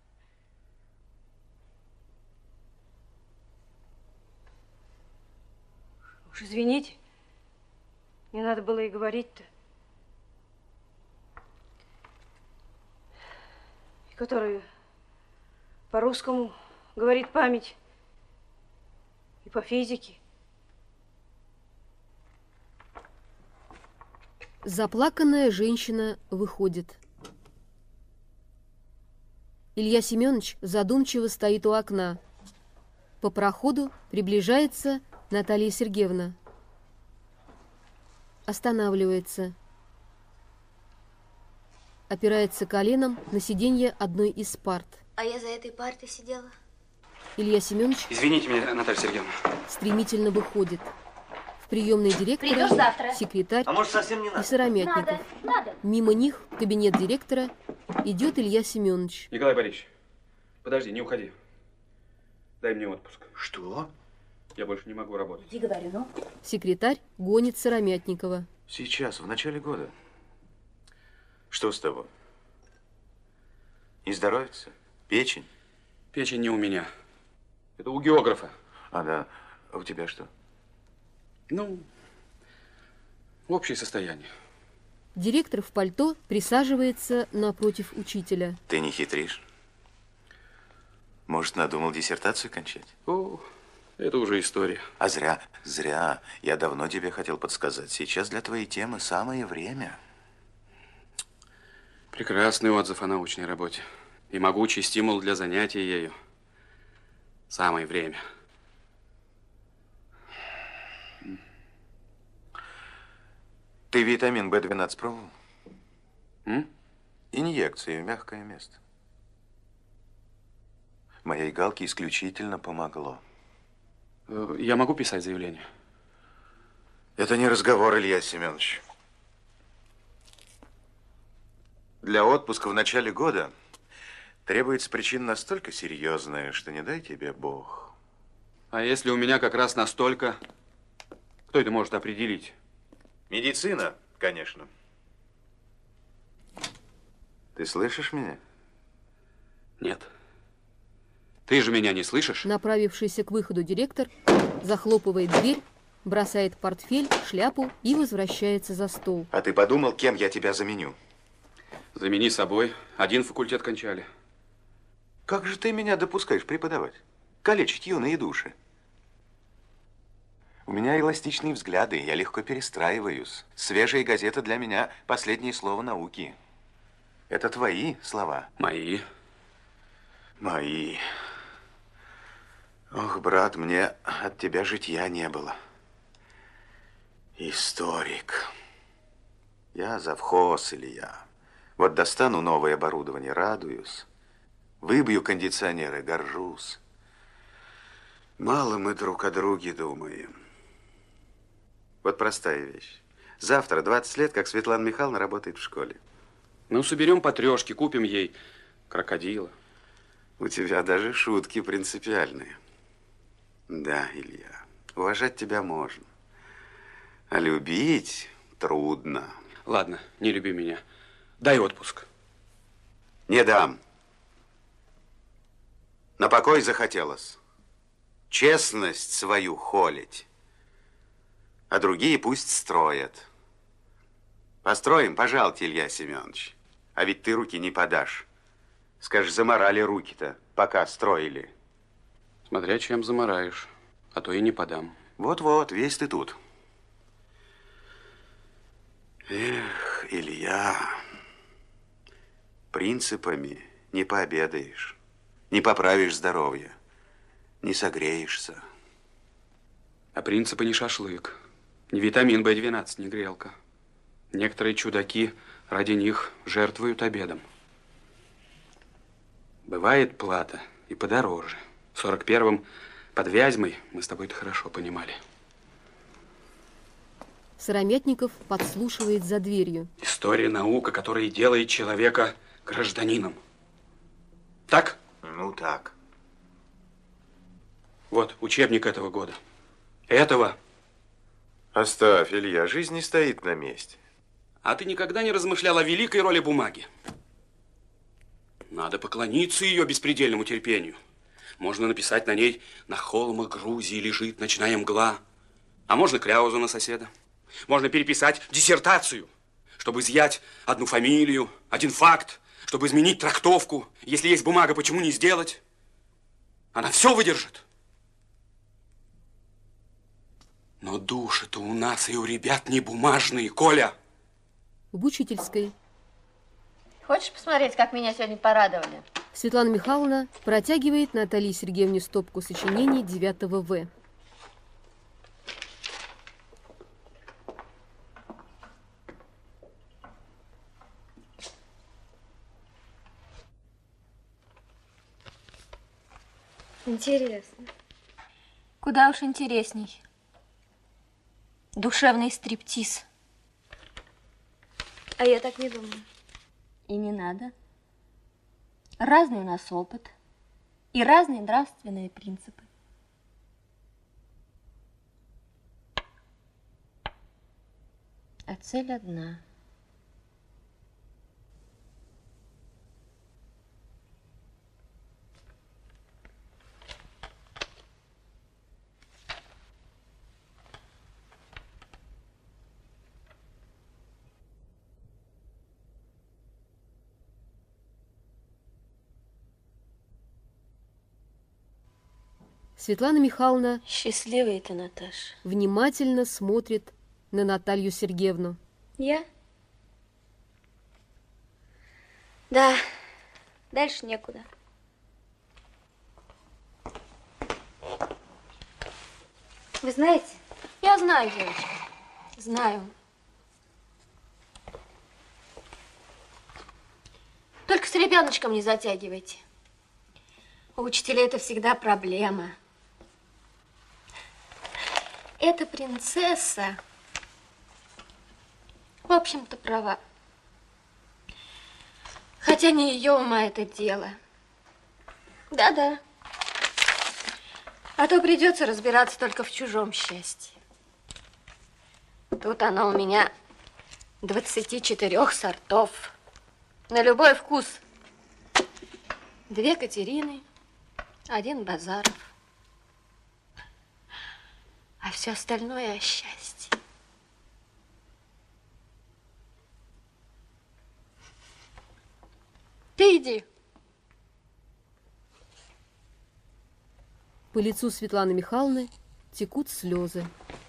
Уж извините, не надо было и говорить-то. И который по-русскому говорит память и по физике. Заплаканная женщина выходит. Илья Семенович задумчиво стоит у окна. По проходу приближается Наталья Сергеевна. Останавливается. Опирается коленом на сиденье одной из парт. А я за этой партой сидела. Илья Семенович... Извините меня, Наталья Сергеевна. Стремительно выходит. В приемной директора Придешь завтра? секретарь А может, совсем не надо? и Сыромятников. Надо, надо. Мимо них в кабинет директора идет Илья Семенович. Николай Борисович, подожди, не уходи. Дай мне отпуск. Что? Я больше не могу работать. Иди, говорю, ну. Секретарь гонит Сыромятникова. Сейчас, в начале года. Что с тобой? Не здоровится? Печень? Печень не у меня. Это у географа. А, да. А у тебя что? Ну, общее состояние. Директор в пальто присаживается напротив учителя. Ты не хитришь? Может, надумал диссертацию кончать? О, это уже история. А зря, зря. Я давно тебе хотел подсказать. Сейчас для твоей темы самое время. Прекрасный отзыв о научной работе. И могучий стимул для занятий ею. Самое время. Ты витамин бэ двенадцать пробовал? М? Инъекции в мягкое место. Моей галке исключительно помогло. Я могу писать заявление? Это не разговор, Илья Семенович. Для отпуска в начале года требуется причина настолько серьезная, что не дай тебе Бог. А если у меня как раз настолько, кто это может определить? Медицина, конечно. Ты слышишь меня? Нет. Ты же меня не слышишь? Направившийся к выходу директор захлопывает дверь, бросает портфель, шляпу и возвращается за стол. А ты подумал, кем я тебя заменю? Замени собой. Один факультет кончали. Как же ты меня допускаешь преподавать? Калечить юные души. У меня эластичные взгляды, я легко перестраиваюсь. Свежая газета для меня – последнее слово науки. Это твои слова? Мои. Мои. Ох, брат, мне от тебя житья не было. Историк. Я завхоз, Илья. Вот достану новое оборудование, радуюсь. Выбью кондиционеры, горжусь. Мало мы друг о друге думаем. Вот простая вещь. Завтра двадцать лет, как Светлана Михайловна работает в школе. Ну, соберем по трешке, купим ей крокодила. У тебя даже шутки принципиальные. Да, Илья, уважать тебя можно. А любить трудно. Ладно, не люби меня. Дай отпуск. Не дам. На покой захотелось. Честность свою холить. А другие пусть строят. Построим, пожалуйте, Илья Семенович. А ведь ты руки не подашь. Скажешь, заморали руки-то, пока строили. Смотря чем замораешь, а то и не подам. Вот-вот, весь ты тут. Эх, Илья, принципами не пообедаешь, не поправишь здоровье, не согреешься. А принципы не шашлык, не витамин бэ двенадцать, не грелка. Некоторые чудаки ради них жертвуют обедом. Бывает плата и подороже. В сорок первом под Вязьмой мы с тобой это хорошо понимали. Сыромятников подслушивает за дверью. История наука, которая делает человека гражданином. Так? Ну, так. Вот учебник этого года. Этого. Оставь, Илья, жизнь не стоит на месте. А ты никогда не размышлял о великой роли бумаги? Надо поклониться ее беспредельному терпению. Можно написать на ней: «На холмах Грузии лежит ночная мгла». А можно кляузу на соседа. Можно переписать диссертацию, чтобы изъять одну фамилию, один факт, чтобы изменить трактовку. Если есть бумага, почему не сделать? Она все выдержит. Но души-то у нас и у ребят не бумажные, Коля. В учительской. Хочешь посмотреть, как меня сегодня порадовали? Светлана Михайловна протягивает Наталье Сергеевне стопку сочинений девятого В. Интересно. Куда уж интересней. Душевный стриптиз. А я так не думаю. И не надо. Разный у нас опыт и разные нравственные принципы. А цель одна. Светлана Михайловна Счастливая ты, Наташа. внимательно смотрит на Наталью Сергеевну. Я? Да, дальше некуда. Вы знаете, Я знаю, девочка, знаю. Только с ребеночком не затягивайте. У учителей это всегда проблема. Эта принцесса, в общем-то, права. Хотя не ее ума это дело. Да-да. А то придется разбираться только в чужом счастье. Тут оно у меня двадцати четырех сортов. На любой вкус. Две Катерины, один Базаров. А все остальное о счастье. Ты иди. По лицу Светланы Михайловны текут слезы.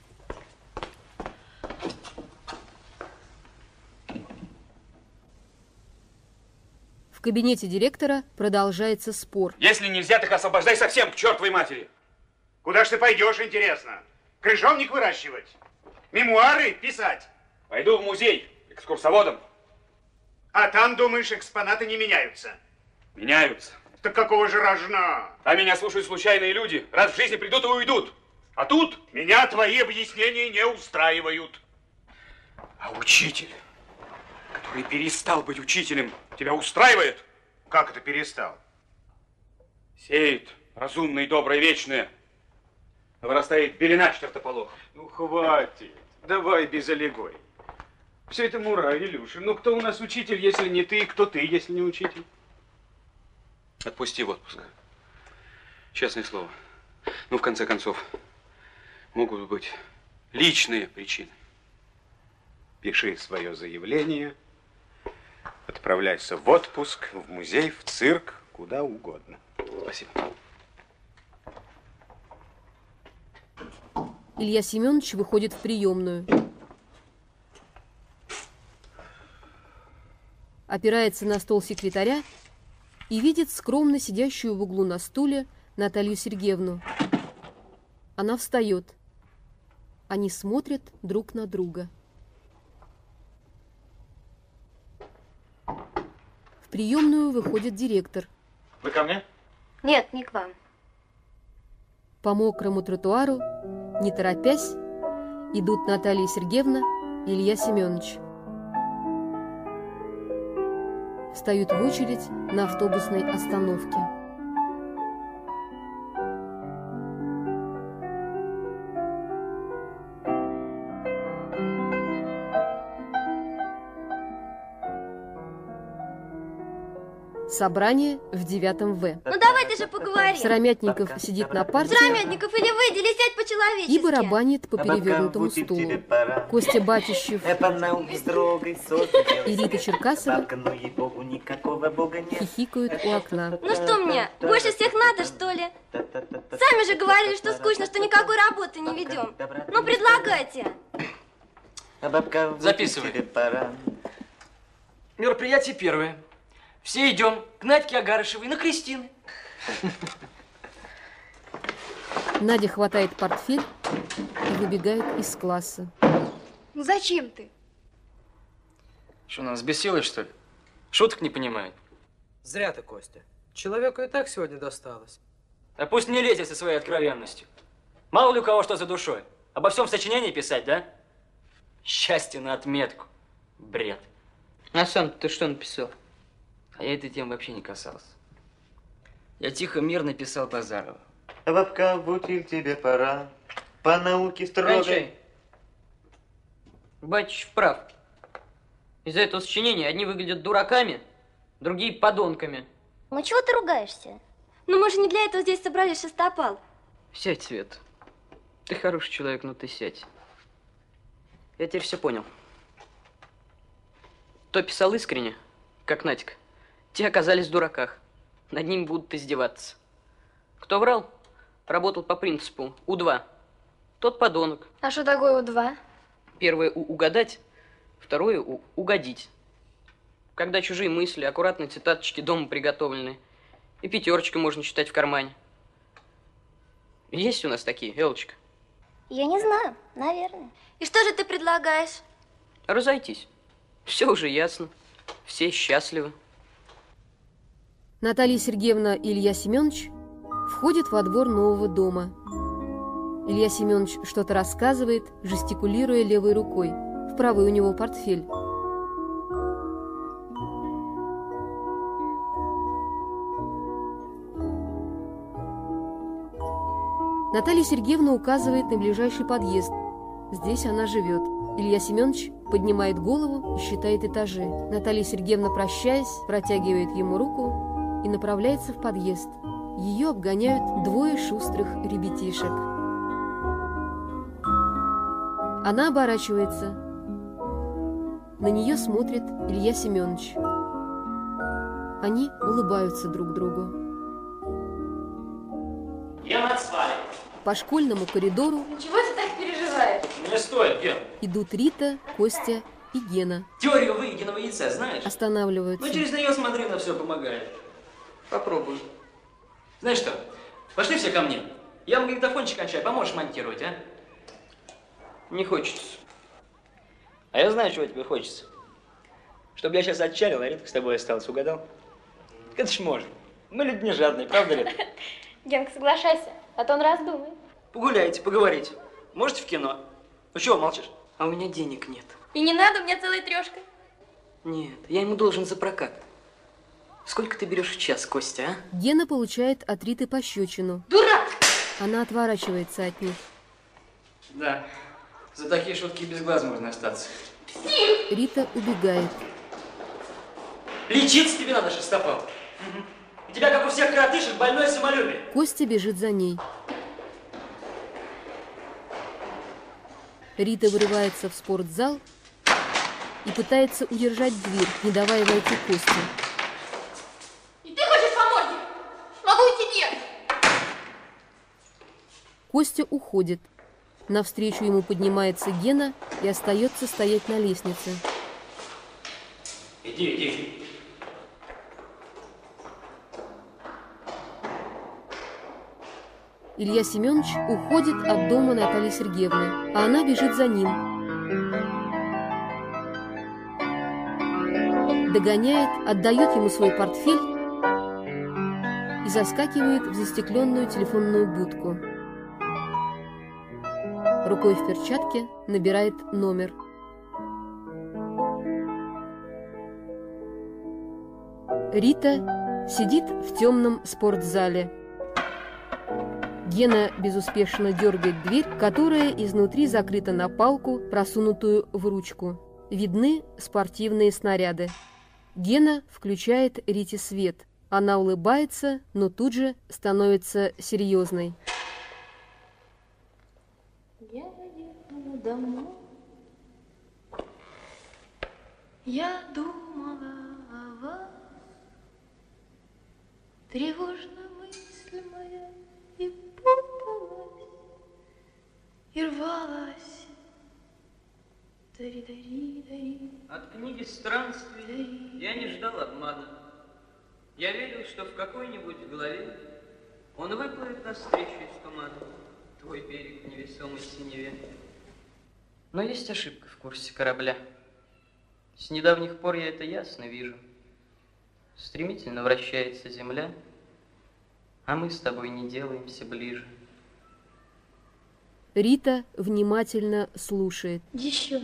В кабинете директора продолжается спор. Если нельзя, так освобождай совсем к чертовой матери. Куда ж ты пойдешь, интересно? Крыжовник выращивать? Мемуары писать? Пойду в музей экскурсоводом. А там, думаешь, экспонаты не меняются? Меняются. Так какого же рожна? А меня слушают случайные люди. Раз в жизни придут и уйдут. А тут? Меня твои объяснения не устраивают. А учитель, который перестал быть учителем, тебя устраивает? Как это перестал? Сеет разумное и доброе вечное. Вырастает белина чертополох. Ну, хватит. Давай без аллегорий. Все это мура, Илюша. Ну, кто у нас учитель, если не ты? Кто ты, если не учитель? Отпусти в отпуск. Честное слово. Ну, в конце концов, могут быть личные причины. Пиши свое заявление. Отправляйся в отпуск, в музей, в цирк, куда угодно. Спасибо. Илья Семенович выходит в приемную. Опирается на стол секретаря и видит скромно сидящую в углу на стуле Наталью Сергеевну. Она встает. Они смотрят друг на друга. В приемную выходит директор. Вы ко мне? Нет, не к вам. По мокрому тротуару, не торопясь, идут Наталья Сергеевна и Илья Семенович. Встают в очередь на автобусной остановке. Собрание в девятом В. Ну давайте же поговорим. Сыромятников сидит на парте Сыромятников, или выйди, или сядь по-человечески. и барабанит по перевернутому стулу. Костя Батищев и Рита Черкасова хихикают у окна. Ну что мне, больше всех надо, что ли? Сами же говорили, что скучно, что никакой работы не ведем. Ну, предлагайте. Записывай. Мероприятие первое. Все идем к Надьке Агарышевой на крестины. Надя хватает портфель и выбегает из класса. Ну зачем ты? Что, нас взбесилось, что ли? Шуток не понимает. Зря ты, Костя. Человеку и так сегодня досталось. А пусть не лезет со своей откровенностью. Мало ли у кого что за душой. Обо всем в сочинении писать, да? Счастье на отметку. Бред. А сам ты что написал? А я этой темы вообще не касался. Я тихо, мирно писал Базарова. Бабка, в утиль тебе пора. По науке строгой. Кончай. Батюшев прав. Из-за этого сочинения одни выглядят дураками, другие подонками. Ну чего ты ругаешься? Ну мы же не для этого здесь собрались, шестопал. Сядь, Свет. Ты хороший человек, но ты сядь. Я теперь все понял. Кто писал искренне, как Надька, те оказались в дураках. Над ними будут издеваться. Кто врал, работал по принципу У два. Тот подонок. А что такое У два? Первое У угадать, второе У угодить. Когда чужие мысли, аккуратные цитаточки дома приготовлены, и пятерочку можно читать в кармане. Есть у нас такие, Элочка? Я не знаю, наверное. И что же ты предлагаешь? Разойтись. Все уже ясно. Все счастливы. Наталья Сергеевна и Илья Семенович входят во двор нового дома. Илья Семенович что-то рассказывает, жестикулируя левой рукой. В правой у него портфель. Наталья Сергеевна указывает на ближайший подъезд. Здесь она живет. Илья Семенович поднимает голову и считает этажи. Наталья Сергеевна, прощаясь, протягивает ему руку и направляется в подъезд. Ее обгоняют двое шустрых ребятишек. Она оборачивается. На нее смотрит Илья Семенович. Они улыбаются друг другу. Я над свалей. По школьному коридору Чего ты так переживаешь? Не стоит, Ген. идут Рита, Костя и Гена. Теорию выеденного яйца знаешь? Останавливаются. Ну, через нее смотри, на все помогает. Попробуй. Знаешь что? Пошли все ко мне. Я магнитофончик кончаю, поможешь монтировать, а? Не хочется. А я знаю, чего тебе хочется. Чтобы я сейчас отчалил, а Ритка с тобой осталась, угадал? Так это ж можно. Мы люди не жадные, правда ли? Генка, соглашайся, а то он раздумает. Погуляйте, поговорите. Можете в кино? Ну чего молчишь? А у меня денег нет. И не надо, у меня целая трешка. Нет, я ему должен за прокат. Сколько ты берешь в час, Костя, а? Гена получает от Риты пощечину. Дурак! Она отворачивается от них. Да, за такие шутки без глаз можно остаться. Рита убегает. Лечиться тебе надо, шестопал. Угу. У тебя, как у всех коротышек, больное самолюбие. Костя бежит за ней. Рита вырывается в спортзал и пытается удержать дверь, не давая войти Косте. И ты хочешь помочь? Могу и тебе. Костя уходит. Навстречу ему поднимается Гена и остается стоять на лестнице. Иди, иди. Илья Семенович уходит от дома Натальи Сергеевны, а она бежит за ним. Догоняет, отдает ему свой портфель и заскакивает в застекленную телефонную будку. Рукой в перчатке набирает номер. Рита сидит в темном спортзале. Гена безуспешно дергает дверь, которая изнутри закрыта на палку, просунутую в ручку. Видны спортивные снаряды. Гена включает Рите свет. Она улыбается, но тут же становится серьезной. Я ехала домой. Я думала о вас. Тревожна мысль моя и путалась, и рвалась. Дари-дари-дари. От книги странствий я не ждал обмана. Я верил, что в какой-нибудь главе он выплывет навстречу из тумана, твой берег в невесомой синеве. Но есть ошибка в курсе корабля. С недавних пор я это ясно вижу. Стремительно вращается земля, а мы с тобой не делаемся ближе. Рита внимательно слушает. Еще.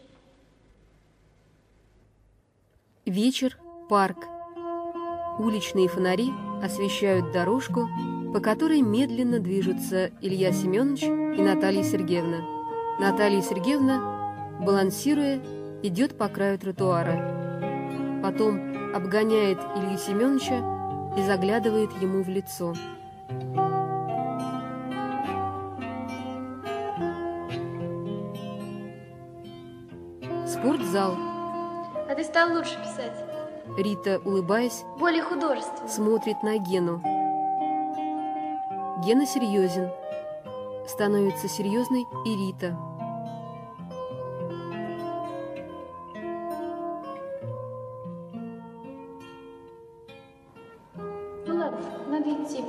Вечер, парк. Уличные фонари освещают дорожку, по которой медленно движутся Илья Семенович и Наталья Сергеевна. Наталья Сергеевна, балансируя, идет по краю тротуара. Потом обгоняет Илью Семеновича и заглядывает ему в лицо. Спортзал. А ты стал лучше писать. Рита, улыбаясь, более художественно смотрит на Гену. Гена серьезен. Становится серьезной и Рита. Ну ладно, надо идти.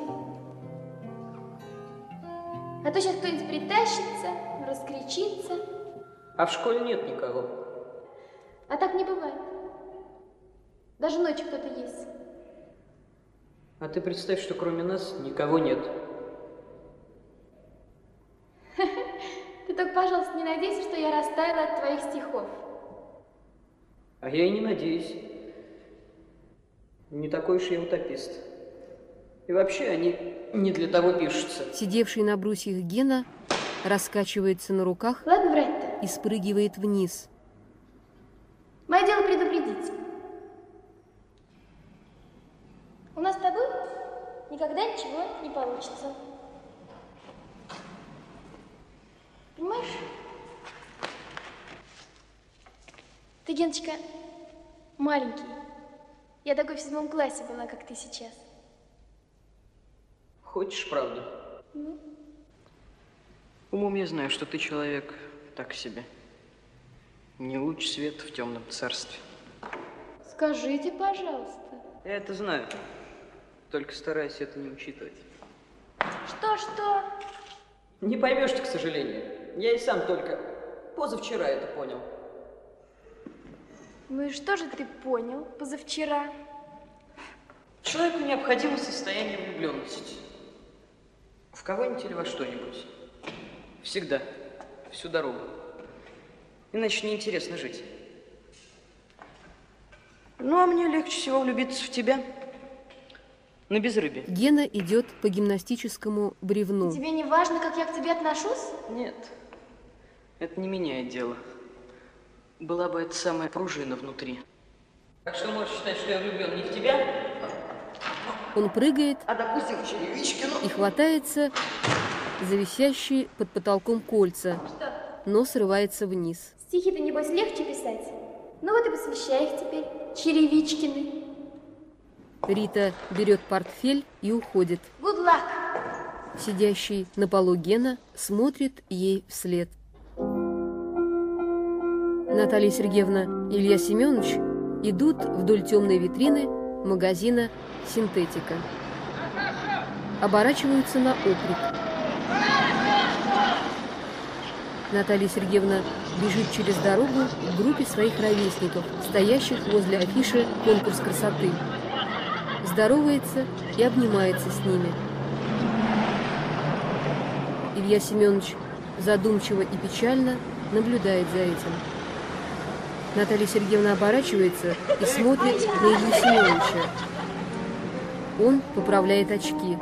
А то сейчас кто-нибудь притащится, раскричится. А в школе нет никого. А так не бывает. Даже ночью кто-то есть. А ты представь, что кроме нас никого нет. Ты только, пожалуйста, не надейся, что я растаяла от твоих стихов. А я и не надеюсь. Не такой уж я утопист. И вообще они не для того пишутся. Сидевший на брусьях Гена раскачивается на руках. Ладно врать-то. И спрыгивает вниз. Мое дело предупредить. У нас с тобой никогда ничего не получится. Понимаешь? Ты, Геночка, маленький. Я такой в седьмом классе была, как ты сейчас. Хочешь правду? Ну? Умом я знаю, что ты человек так себе. Не луч света в темном царстве. Скажите, пожалуйста. Я это знаю. Только стараюсь это не учитывать. Что-что? Не поймешь ты, к сожалению. Я и сам только позавчера это понял. Ну и что же ты понял позавчера? Человеку необходимо состояние влюбленности. В кого-нибудь или во что-нибудь. Всегда. Всю дорогу. Иначе неинтересно жить. Ну, а мне легче всего влюбиться в тебя. На безрыбье. Гена идет по гимнастическому бревну. Тебе не важно, как я к тебе отношусь? Нет. Это не меняет дело. Была бы это самая пружина внутри. Так что можешь считать, что я влюблен не в тебя? Он прыгает, а, допустим, в черевички, ну... и хватается за висящие под потолком кольца, что? Но срывается вниз. Стихи-то, небось, легче писать? Ну вот и посвящай их теперь, черевичкины. Рита берет портфель и уходит. Good luck. Сидящий на полу Гена смотрит ей вслед. Наталья Сергеевна и Илья Семенович идут вдоль темной витрины магазина «Синтетика». Оборачиваются на окрик. Наталья Сергеевна бежит через дорогу к группе своих ровесников, стоящих возле афиши «Конкурс красоты». Здоровается и обнимается с ними. Илья Семенович задумчиво и печально наблюдает за этим. Наталья Сергеевна оборачивается и смотрит на Илью Семеновича. Он поправляет очки.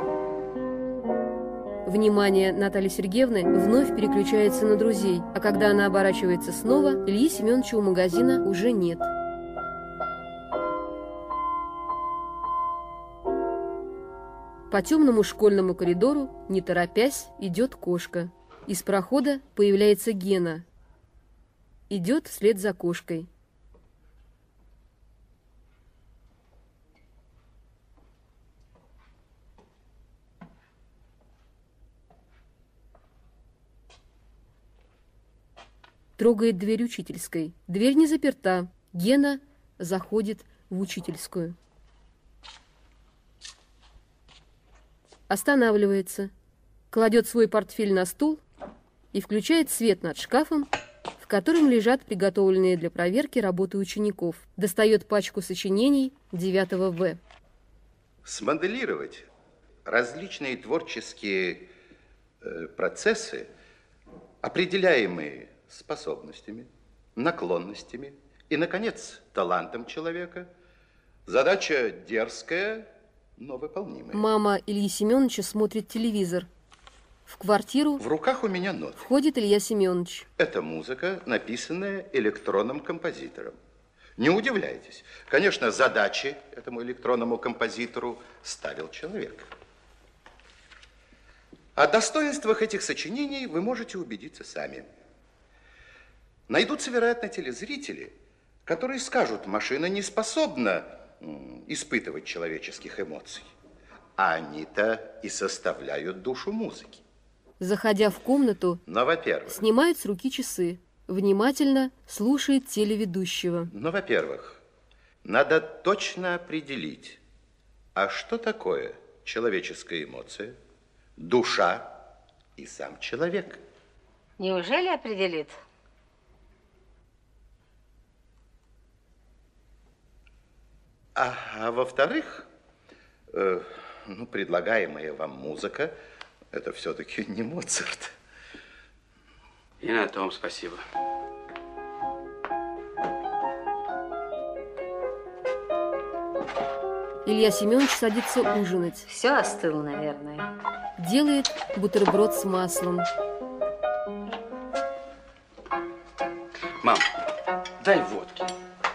Внимание Натальи Сергеевны вновь переключается на друзей, а когда она оборачивается снова, Ильи Семеновича у магазина уже нет. По темному школьному коридору, не торопясь, идет кошка. Из прохода появляется Гена. Идет вслед за кошкой. Трогает дверь учительской. Дверь не заперта. Гена заходит в учительскую. Останавливается, кладет свой портфель на стул и включает свет над шкафом, в котором лежат приготовленные для проверки работы учеников. Достает пачку сочинений девятого В. Смоделировать различные творческие э, процессы, определяемые способностями, наклонностями и, наконец, талантом человека, задача дерзкая, но выполнимая. Мама Ильи Семеновича смотрит телевизор. В квартиру в руках у меня ноты. Входит Илья Семенович. Это музыка, написанная электронным композитором. Не удивляйтесь. Конечно, задачи этому электронному композитору ставил человек. О достоинствах этих сочинений вы можете убедиться сами. Найдутся, вероятно, телезрители, которые скажут, машина не способна испытывать человеческих эмоций. А они-то и составляют душу музыки. Заходя в комнату, Но, во-первых, снимает с руки часы, внимательно слушает телеведущего. Но, во-первых, надо точно определить, а что такое человеческая эмоция, душа и сам человек. Неужели определит? А, а во-вторых, э, ну, предлагаемая вам музыка, это все-таки не Моцарт. И на том спасибо. Илья Семенович садится ужинать. Все остыло, наверное. Делает бутерброд с маслом. Мам, дай водки.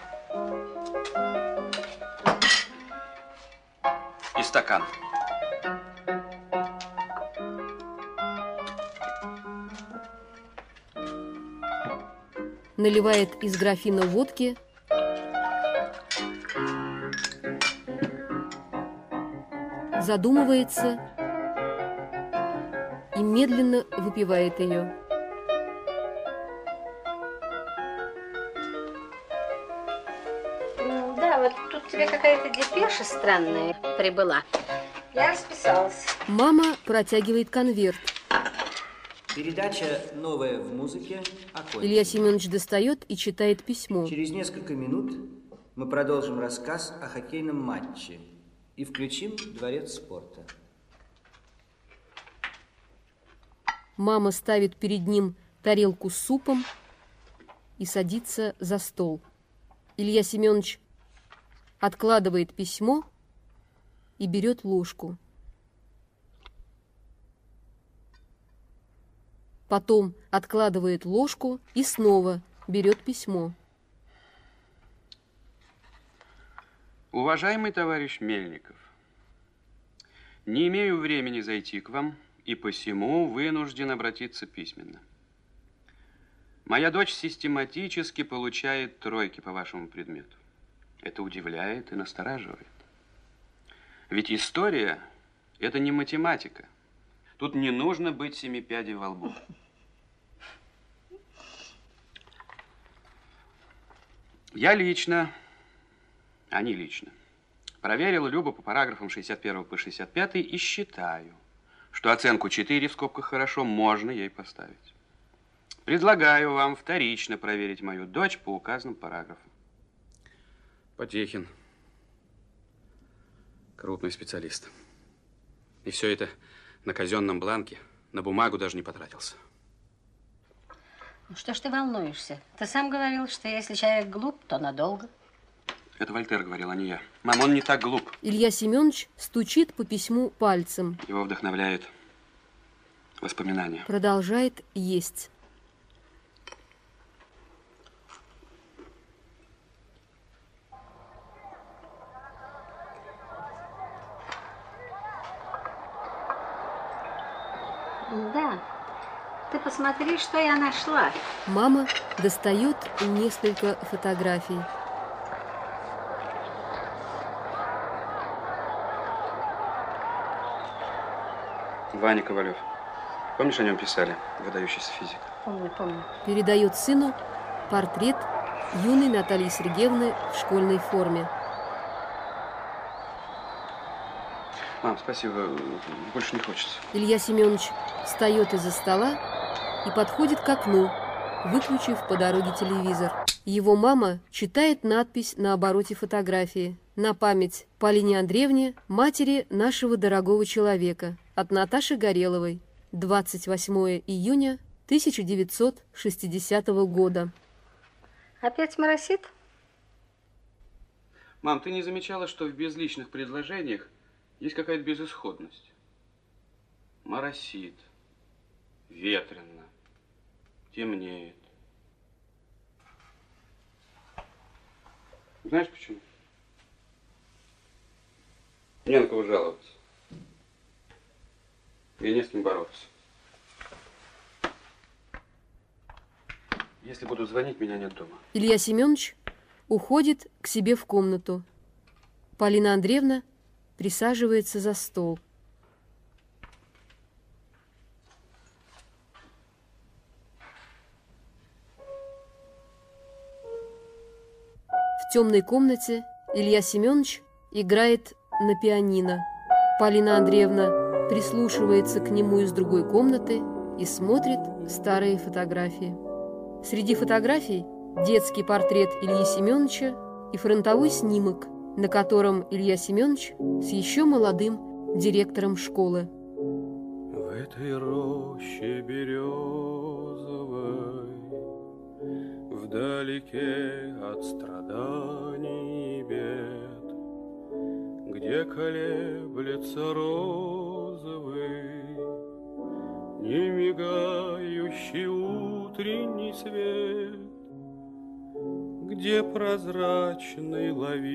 И стакан. Наливает из графина водки. Задумывается и медленно выпивает ее. Ну, да, вот тут тебе какая-то депеша странная прибыла. Я расписалась. Мама протягивает конверт. Передача «Новая в музыке» окончена. Илья Семенович достает и читает письмо. Через несколько минут мы продолжим рассказ о хоккейном матче и включим Дворец спорта. Мама ставит перед ним тарелку с супом и садится за стол. Илья Семенович откладывает письмо и берет ложку. Потом откладывает ложку и снова берет письмо. Уважаемый товарищ Мельников, не имею времени зайти к вам, и посему вынужден обратиться письменно. Моя дочь систематически получает тройки по вашему предмету. Это удивляет и настораживает. Ведь история – это не математика. Тут не нужно быть семипядей во лбу. Я лично, а не лично, проверил Любу по параграфам шестьдесят первый по шестьдесят пятый и считаю, что оценку четыре в скобках хорошо можно ей поставить. Предлагаю вам вторично проверить мою дочь по указанным параграфам. Потехин. Крупный специалист. И все это на казенном бланке, на бумагу даже не потратился. Ну что ж ты волнуешься? Ты сам говорил, что если человек глуп, то надолго. Это Вольтер говорил, а не я. Мам, он не так глуп. Илья Семенович стучит по письму пальцем. Его вдохновляет воспоминания. Продолжает есть. Да. Ты посмотри, что я нашла. Мама достает несколько фотографий. Ваня Ковалев. Помнишь, о нем писали? Выдающийся физик. Помню, помню. Передает сыну портрет юной Натальи Сергеевны в школьной форме. Мам, спасибо. Больше не хочется. Илья Семенович встает из-за стола и подходит к окну, выключив по дороге телевизор. Его мама читает надпись на обороте фотографии: «На память Полине Андреевне, матери нашего дорогого человека, от Наташи Гореловой, двадцать восьмое июня тысяча девятьсот шестидесятого года». Опять моросит? Мам, ты не замечала, что в безличных предложениях есть какая-то безысходность? Моросит, ветрено, темнеет. Знаешь почему? Не на кого жаловаться. И не с кем бороться. Если будут звонить, меня нет дома. Илья Семенович уходит к себе в комнату. Полина Андреевна присаживается за стол. В темной комнате Илья Семенович играет на пианино. Полина Андреевна прислушивается к нему из другой комнаты и смотрит старые фотографии. Среди фотографий детский портрет Ильи Семеновича и фронтовой снимок, на котором Илья Семенович с еще молодым директором школы. В этой роще березовой, вдалеке от страданий и бед, где колеблется розовый, не мигающий утренний свет, где прозрачной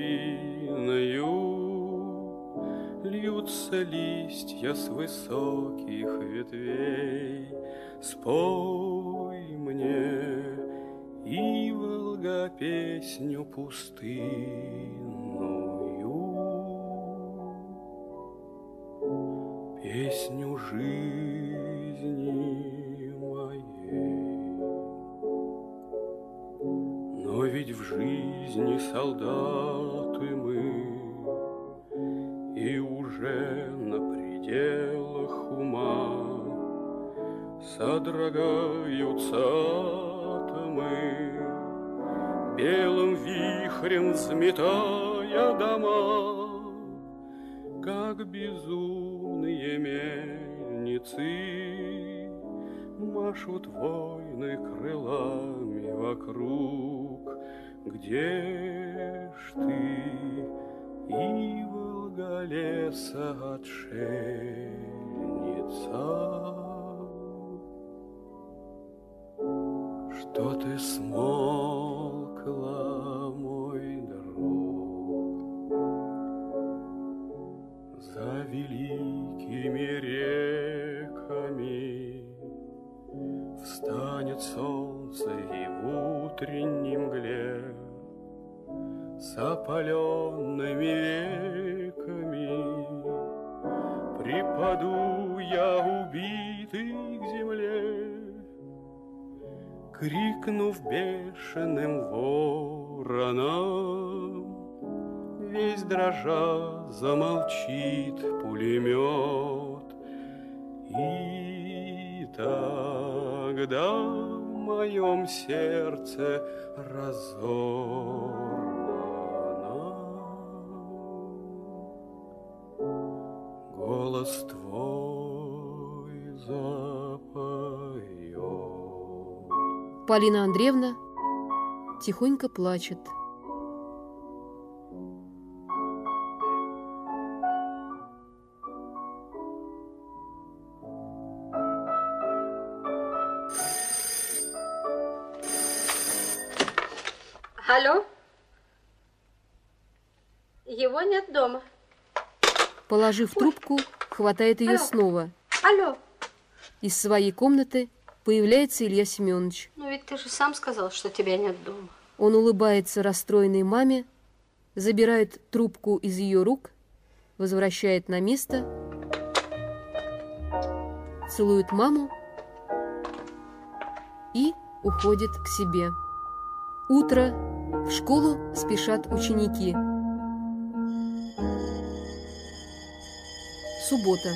лавиною льются листья с высоких ветвей. Спой мне, и Волга, песню пустынную, песню жизни моей. Но ведь в жизни солдаты мы, и уже на пределах ума содрогаются атомы, белым вихрем взметая дома, как безумные мельницы машут войны крылами вокруг. Где ж ты, и Волголеса отшельница? Что ты смолкла, мой друг, за великими реками? Встанет солнце и в утренней мгле с опаленными веками припаду я убитый к земле, крикнув бешеным вороном, весь дрожа замолчит пулемет, и тогда в моем сердце разорвано голос твой запоет. Полина Андреевна тихонько плачет. Алло? Его нет дома. Положив трубку, хватает ее Алло. снова. Алло? Из своей комнаты появляется Илья Семенович. Ну ведь ты же сам сказал, что тебя нет дома. Он улыбается расстроенной маме, забирает трубку из ее рук, возвращает на место, целует маму и уходит к себе. Утро. В школу спешат ученики. Суббота.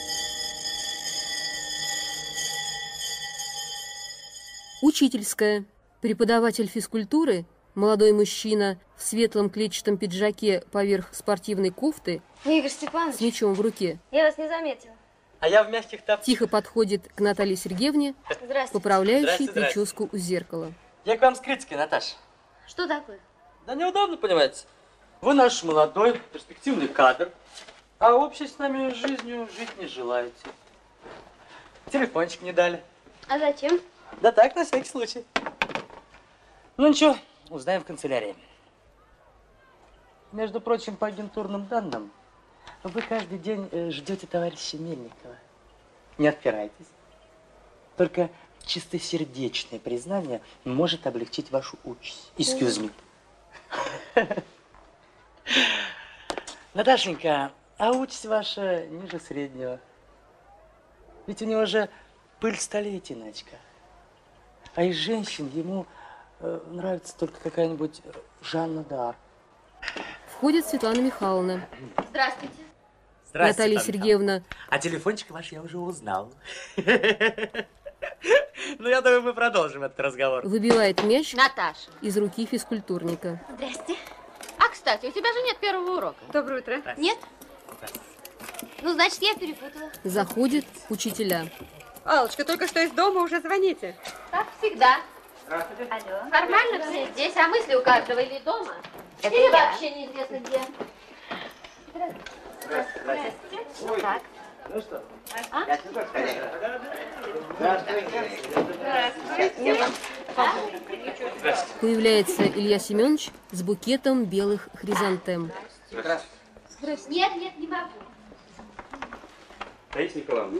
Учительская. Преподаватель физкультуры, молодой мужчина в светлом клетчатом пиджаке поверх спортивной кофты, Игорь Степанович, с мячом в руке, я вас не заметила. А я в мягких тапках. тихо подходит к Наталье Сергеевне, Здравствуйте. поправляющей Здрасте, здрасте. прическу у зеркала. Я к вам с критикой, Наташа. Что такое? Да неудобно, понимаете. Вы наш молодой, перспективный кадр, а общей с нами жизнью жить не желаете. Телефончик не дали. А зачем? Да так, на всякий случай. Ну ничего, узнаем в канцелярии. Между прочим, по агентурным данным, вы каждый день э, ждете товарища Мельникова. Не отпирайтесь. Только чистосердечное признание может облегчить вашу участь. Excuse me. Наташенька, а участь ваша ниже среднего. Ведь у него же пыль столетий на очках. А из женщин ему э, нравится только какая-нибудь Жанна д'Арк. Входит Светлана Михайловна. Здравствуйте. Наталья Сергеевна. А телефончик ваш я уже узнал. Ну, я думаю, мы продолжим этот разговор. Выбивает мяч Наташа. из руки физкультурника. Здрасте. А, кстати, у тебя же нет первого урока. Доброе утро. Нет? Ну, значит, я перепутала. Заходят учителя. Аллочка, только что из дома уже звоните. Как всегда. Здравствуйте. Алло. Нормально все здесь, а мысли у каждого или дома, это или я. Вообще неизвестно где. Здравствуйте. Здравствуйте. Ну так. Ну что? А? Здравствуйте. Появляется Илья Семенович с букетом белых хризантем. Здравствуйте. Нет, нет, не могу. Таисия Николаевна,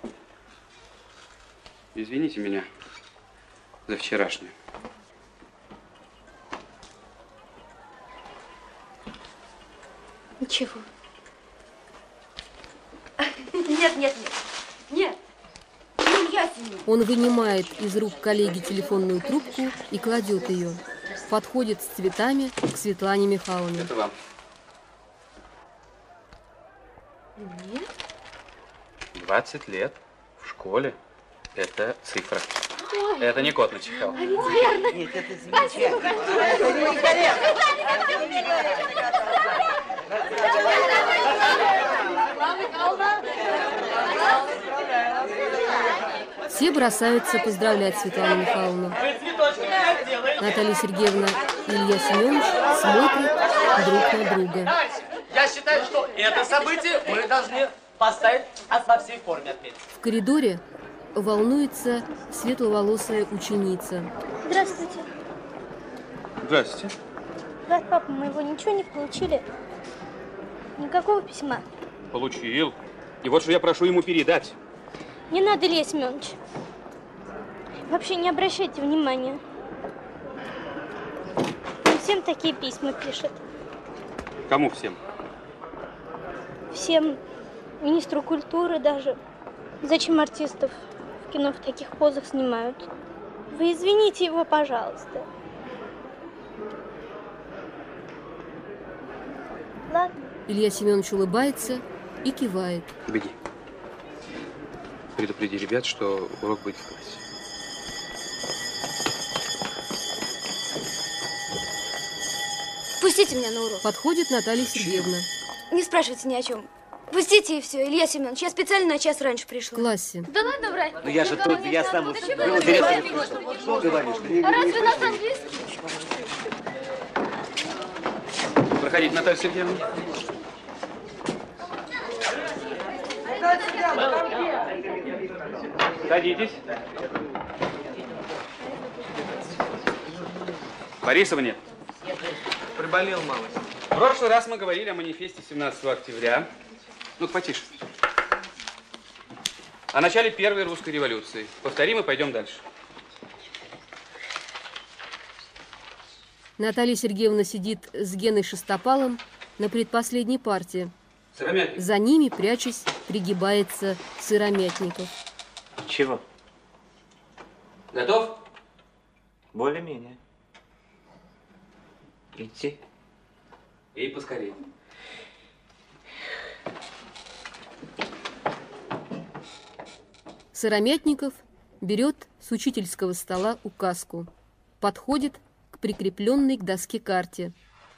извините меня за вчерашнее. Ничего. Нет, нет, нет. Нет. Илья Семенович. Он вынимает из рук коллеги телефонную трубку и кладет ее. Подходит с цветами к Светлане Михайловне. Это вам. Нет. двадцать лет в школе. Это цифра. Ой. Это не кот начихал. Верно. Нет, это замечательно. Все бросаются поздравлять Светлану Михайловну. Наталья Сергеевна и Илья Семенович смотрят друг на друга. Я считаю, что это событие мы должны поставить во всей форме отметить. В коридоре волнуется светловолосая ученица. Здравствуйте. Здравствуйте. Да, от папы моего ничего не получили? Никакого письма? Получил. И вот что я прошу ему передать. Не надо, Илья Семенович. Вообще не обращайте внимания. Он всем такие письма пишет. Кому всем? Всем. Министру культуры даже. Зачем артистов в кино в таких позах снимают? Вы извините его, пожалуйста. Ладно. Илья Семенович улыбается и кивает. Беги. Предупреди ребят, что урок будет в классе. Пустите меня на урок. Подходит Наталья Сергеевна. Не спрашивайте ни о чем. Пустите и все, Илья Семенович, я специально на час раньше В пришла. классе. Да ладно врать. Ну я же тут, я сам был директором. Что говоришь? А разве у нас английский? Проходите, Наталья Сергеевна. Садитесь. Борисова нет. Приболел малость. В прошлый раз мы говорили о манифесте семнадцатого октября. Ну-ка, потише. о начале Первой русской революции. Повторим и пойдем дальше. Наталья Сергеевна сидит с Геной Шестопалом на предпоследней партии. Сыромятник. За ними, прячась, пригибается Сыромятников. Чего? Готов? Более-менее. Идти. И поскорее. Сыромятников берет с учительского стола указку, подходит к прикрепленной к доске карте.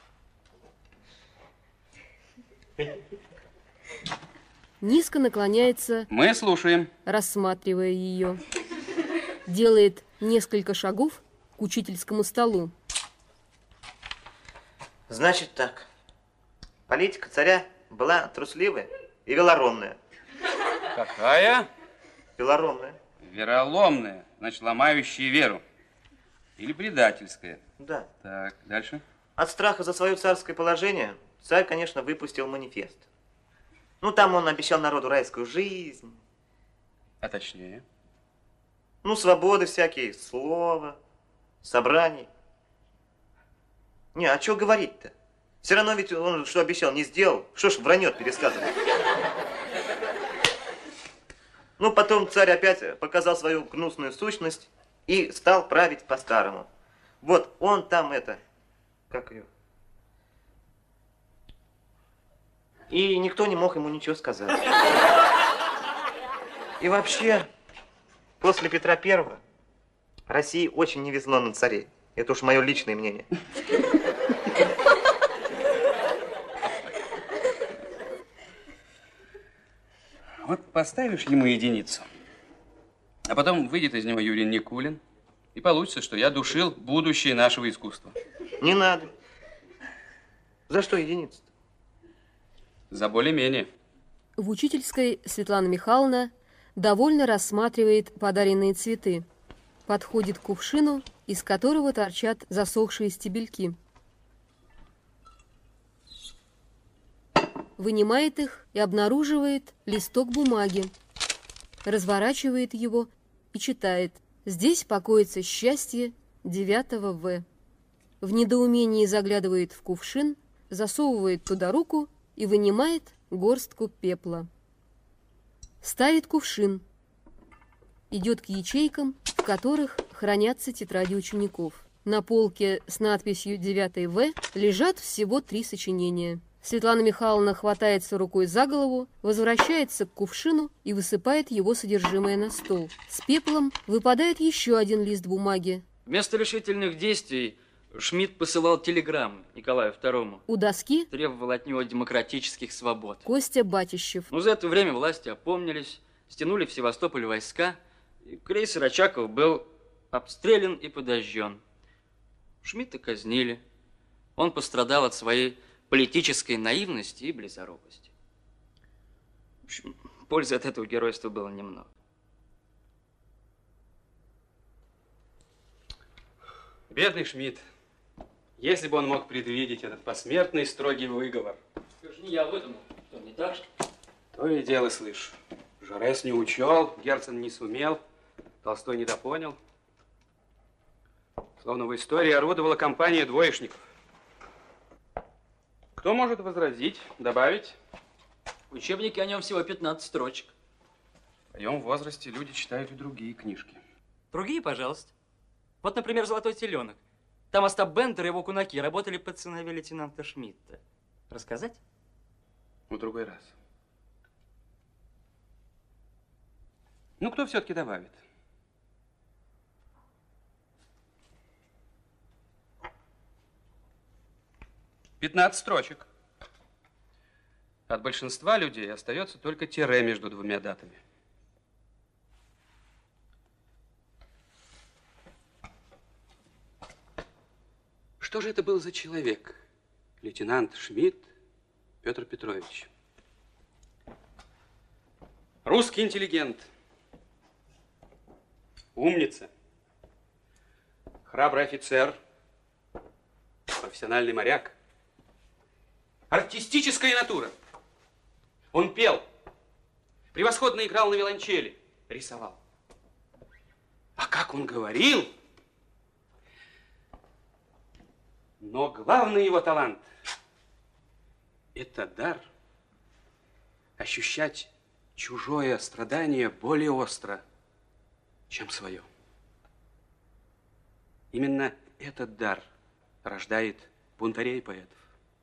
Низко наклоняется, Мы слушаем, рассматривая ее. Делает несколько шагов к учительскому столу. Значит так. Политика царя была трусливая и велоромная. Какая? Велоромная. Вероломная, значит, ломающая веру. Или предательская. Да. Так, дальше. От страха за свое царское положение царь, конечно, выпустил манифест. Ну, там он обещал народу райскую жизнь. А точнее? Ну, свободы всякие, слова, собраний. Не, а что говорить-то? Все равно ведь он, что обещал, не сделал. Что ж вранет пересказывать? Ну, потом царь опять показал свою гнусную сущность и стал править по-старому. Вот он там это, как ее... И никто не мог ему ничего сказать. И вообще, после Петра Первого России очень не везло на царей. Это уж мое личное мнение. Вот поставишь ему единицу, а потом выйдет из него Юрий Никулин, и получится, что я душил будущее нашего искусства. Не надо. За что единица-то? За более-менее. В учительской Светлана Михайловна довольно рассматривает подаренные цветы. Подходит к кувшину, из которого торчат засохшие стебельки. Вынимает их и обнаруживает листок бумаги. Разворачивает его и читает. Здесь покоится счастье девятого В. В недоумении заглядывает в кувшин, засовывает туда руку и вынимает горстку пепла. Ставит кувшин. Идет к ячейкам, в которых хранятся тетради учеников. На полке с надписью девятый В лежат всего три сочинения. Светлана Михайловна хватается рукой за голову, возвращается к кувшину и высыпает его содержимое на стол. С пеплом выпадает еще один лист бумаги. Вместо решительных действий Шмидт посылал телеграммы Николаю Второму. У доски требовал от него демократических свобод. Костя Батищев. Но за это время власти опомнились, стянули в Севастополь войска, и крейсер Очаков был обстрелян и подожжен. Шмидта казнили. Он пострадал от своей политической наивности и близорукости. В общем, пользы от этого геройства было немного. Бедный Шмидт. Если бы он мог предвидеть этот посмертный строгий выговор. Скажи, не я выдумал, что не так же? То и дело слышу. Жарес не учел, Герцен не сумел, Толстой недопонял. Словно в истории орудовала компания двоечников. Кто может возразить, добавить? В учебнике о нем всего пятнадцать строчек. В моем возрасте люди читают и другие книжки. Другие, пожалуйста. Вот, например, «Золотой теленок». Там Остап Бендер и его кунаки работали под сыновей лейтенанта Шмидта. Рассказать? В другой раз. Ну, кто все-таки добавит? пятнадцать строчек. От большинства людей остается только тире между двумя датами. Что же это был за человек? Лейтенант Шмидт Петр Петрович. Русский интеллигент. Умница. Храбрый офицер. Профессиональный моряк. Артистическая натура. Он пел. Превосходно играл на виолончели. рисовал. А как он говорил! Но главный его талант – это дар ощущать чужое страдание более остро, чем свое. Именно этот дар рождает бунтарей и поэтов.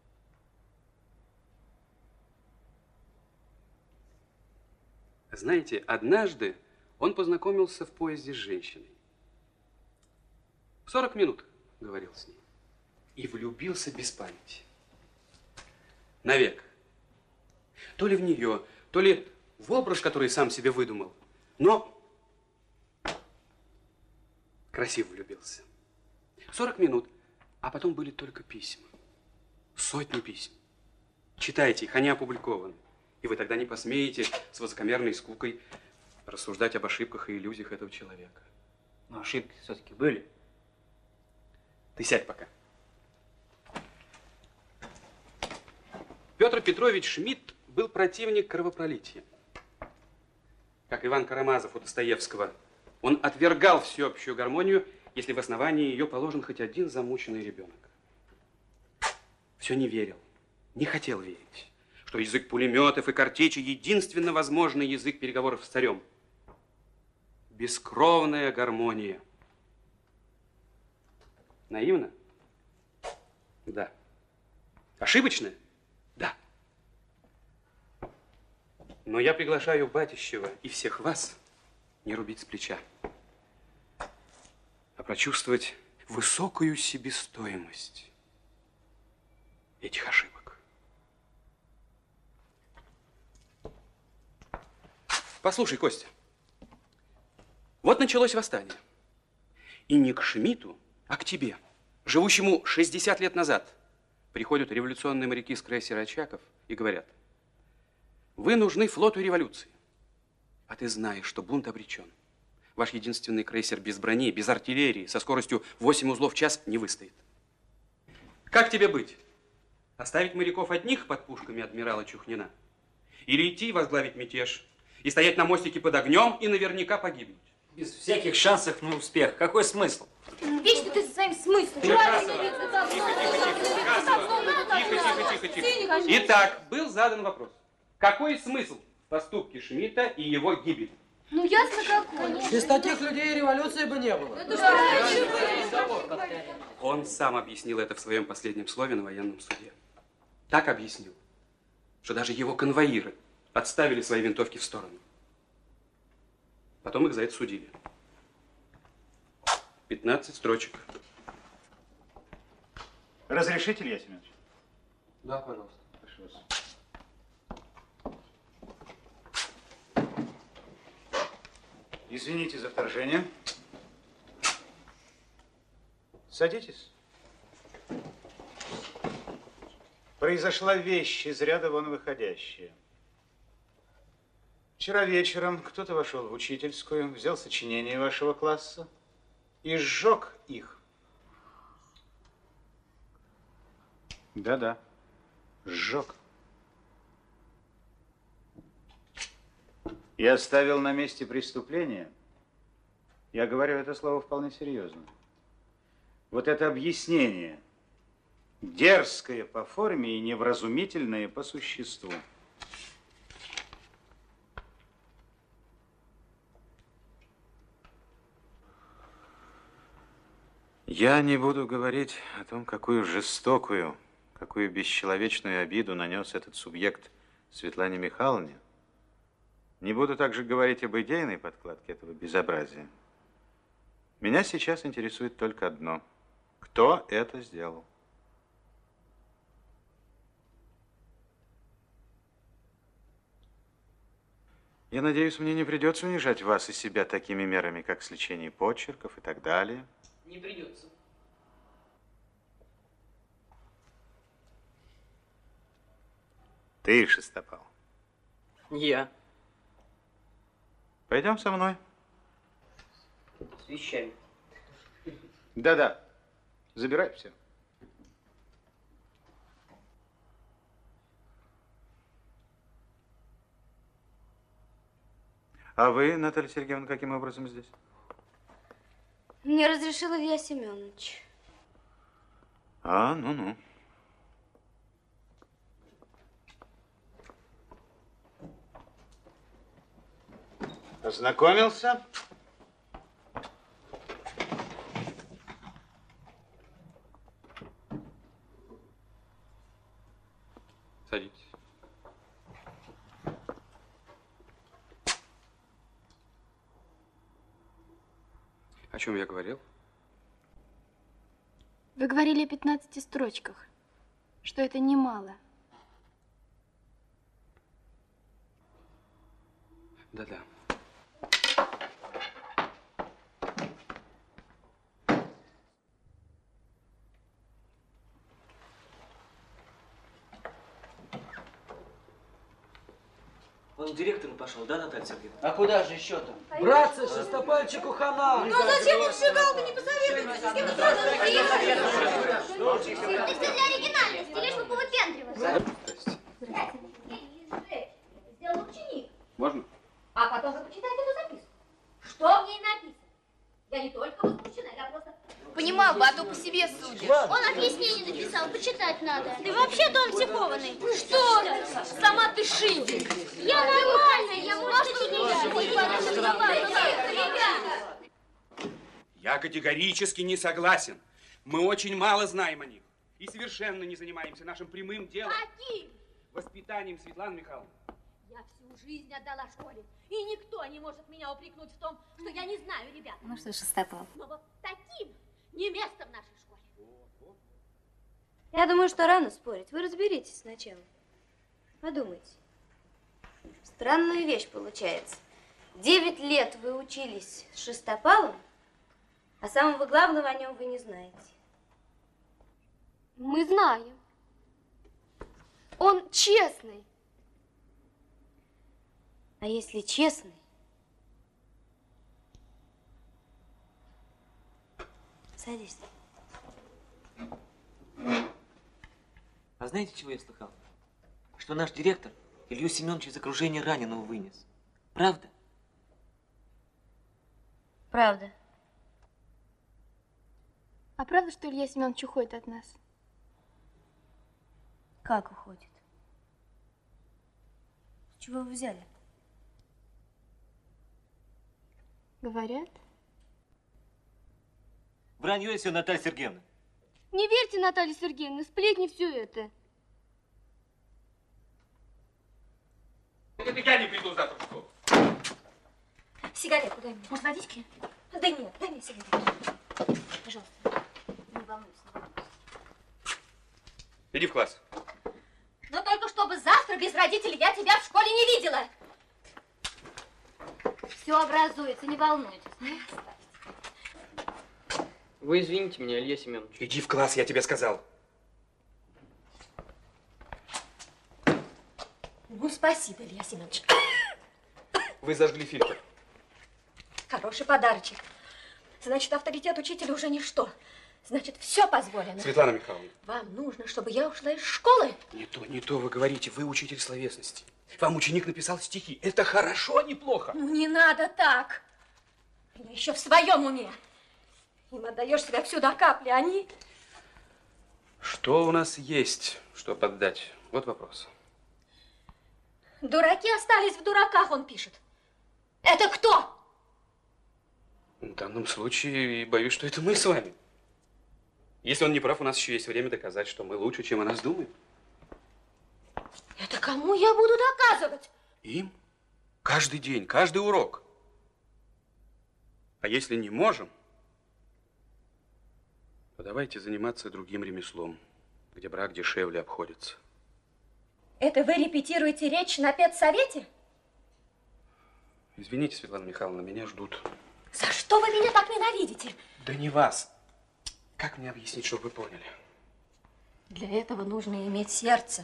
Знаете, однажды он познакомился в поезде с женщиной. сорок минут говорил с ней. И влюбился без памяти. Навек. То ли в нее, то ли в образ, который сам себе выдумал. Но красиво влюбился. сорок минут, а потом были только письма. Сотни писем. Читайте их, они опубликованы. И вы тогда не посмеете с высокомерной скукой рассуждать об ошибках и иллюзиях этого человека. Но ошибки все-таки были. Ты сядь пока. Петр Петрович Шмидт был противник кровопролития. Как Иван Карамазов у Достоевского, он отвергал всеобщую гармонию, если в основании ее положен хоть один замученный ребенок. Все не верил, не хотел верить, что язык пулеметов и картечи единственно возможный язык переговоров с царем. Бескровная гармония. Наивно? Да. Ошибочно? Да. Но я приглашаю Батищева и всех вас не рубить с плеча, а прочувствовать высокую себестоимость этих ошибок. Послушай, Костя, вот началось восстание. И не к Шмидту, а к тебе, живущему шестьдесят лет назад, приходят революционные моряки с крейсера «Очаков» и говорят: вы нужны флоту революции. А ты знаешь, что бунт обречен. Ваш единственный крейсер без брони, без артиллерии, со скоростью восемь узлов в час не выстоит. Как тебе быть? Оставить моряков одних под пушками адмирала Чухнина? Или идти возглавить мятеж и стоять на мостике под огнем и наверняка погибнуть? Без всяких шансов на успех. Какой смысл? Вечно ты со своим смыслом. Тихо, тихо, тихо. Итак, был задан вопрос. Какой смысл в поступке Шмидта и его гибели? Ну, ясно какой. Без таких людей революции бы не было. Он сам объяснил это в своем последнем слове на военном суде. Так объяснил, что даже его конвоиры отставили свои винтовки в сторону. Потом их за это судили. пятнадцать строчек. Разрешите, Илья Семенович? Да, пожалуйста. Прошу вас. Извините за вторжение. Садитесь. Произошла вещь из ряда вон выходящая. Вчера вечером кто-то вошел в учительскую, взял сочинения вашего класса и сжег их. Да-да, сжег. И оставил на месте преступления. Я говорю это слово вполне серьезно. Вот это объяснение, дерзкое по форме и невразумительное по существу. Я не буду говорить о том, какую жестокую, какую бесчеловечную обиду нанес этот субъект Светлане Михайловне. Не буду также говорить об идейной подкладке этого безобразия. Меня сейчас интересует только одно. Кто это сделал? Я надеюсь, мне не придется унижать вас и себя такими мерами, как сличение почерков и так далее. Не придется. Ты, Шестопал. Я. Пойдем со мной. С вещами. Да-да, забирай все. А вы, Наталья Сергеевна, каким образом здесь? Мне разрешил Илья Семенович. А, ну-ну. Познакомился? Садитесь. О чем я говорил? Вы говорили о пятнадцати строчках, что это немало. Да-да. Он к директору пошел, да, Наталья Сергеевна? А куда же еще-то? Братцы, шестопальчику хана! Ну зачем он шагал? Вы не посоветуетесь, с кем сразу Что? Это все для оригинальности, лишь бы повыпендриваться. Сделал ученик. Можно? А потом вы почитайте эту записку. Что в ней написано? Я не только возмущена, я просто... Понимал бы, а то по себе судишь. Он объяснение написал, почитать надо. Да вообще-то он психованный. Ну что? Сама ты шиндик. Я нормальная, я может Я категорически не согласен. Мы очень мало знаем о них. И совершенно не занимаемся нашим прямым делом. Каким? Воспитанием, Светлана Михайловна. Я всю жизнь отдала школе. И никто не может меня упрекнуть в том, что я не знаю, ребята. Ну что, Шестопал? Но вот таким не место в нашей школе. Я думаю, что рано спорить. Вы разберитесь сначала. Подумайте. Странная вещь получается. Девять лет вы учились с Шестопалом, а самого главного о нем вы не знаете. Мы знаем. Он честный. А если честный, садись. А знаете, чего я слыхал? Что наш директор Илью Семеновича из окружения раненого вынес. Правда? Правда. А правда, что Илья Семенович уходит от нас? Как уходит? С чего вы взяли? Говорят. Вранье все, Наталья Сергеевна. Не верьте, Наталья Сергеевна, сплетни все это. Это я не приду завтра в школу. Сигарету дай мне. Может, водички? Да нет, дай мне сигарету. Пожалуйста. Не волнуйся, не волнуйся. Иди в класс. Но только чтобы завтра без родителей я тебя в школе не видела. Все образуется, не волнуйтесь. Вы извините меня, Илья Семенович. Иди в класс, я тебе сказал. Ну, спасибо, Илья Семенович. Вы зажгли фильтр. Хороший подарочек. Значит, авторитет учителя уже ничто. Значит, все позволено. Светлана Михайловна. Вам нужно, чтобы я ушла из школы? Не то, не то вы говорите. Вы учитель словесности. Вам ученик написал стихи. Это хорошо, неплохо. Ну, не надо так. Я еще в своем уме. Им отдаешь себя всю до капли, они... Что у нас есть, что поддать? Вот вопрос. Дураки остались в дураках, он пишет. Это кто? В данном случае, боюсь, что это мы с вами. Если он не прав, у нас еще есть время доказать, что мы лучше, чем о нас думают. Это кому я буду доказывать? Им? Каждый день, каждый урок. А если не можем, то давайте заниматься другим ремеслом, где брак дешевле обходится. Это вы репетируете речь на педсовете? Извините, Светлана Михайловна, меня ждут. За что вы меня так ненавидите? Да не вас. Как мне объяснить, чтобы вы поняли? Для этого нужно иметь сердце.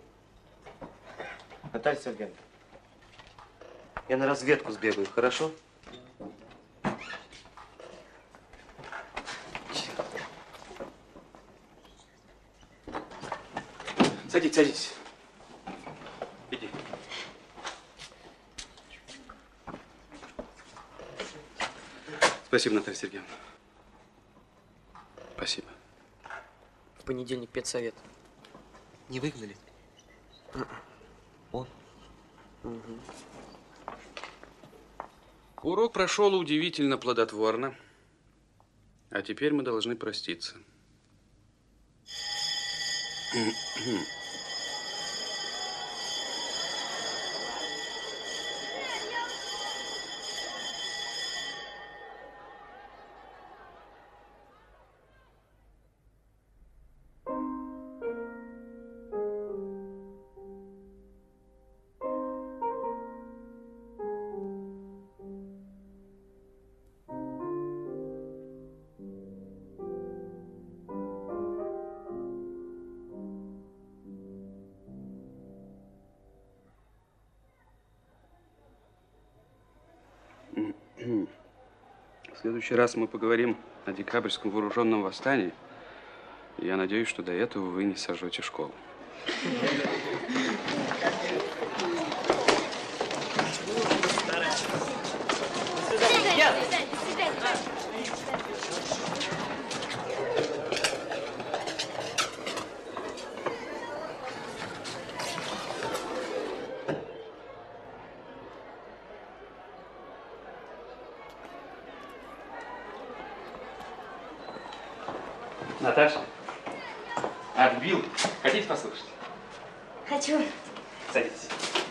Наталья Сергеевна, я на разведку сбегаю, хорошо? Садись, садись. Иди. Спасибо, Наталья Сергеевна. Спасибо. В понедельник педсовет. Не выгнали? Он? Угу. Урок прошел удивительно плодотворно. А теперь мы должны проститься. В следующий раз мы поговорим о декабрьском вооруженном восстании. Я надеюсь, что до этого вы не сожжете школу. Наташа, отбил. Хотите послушать? Хочу. Садитесь.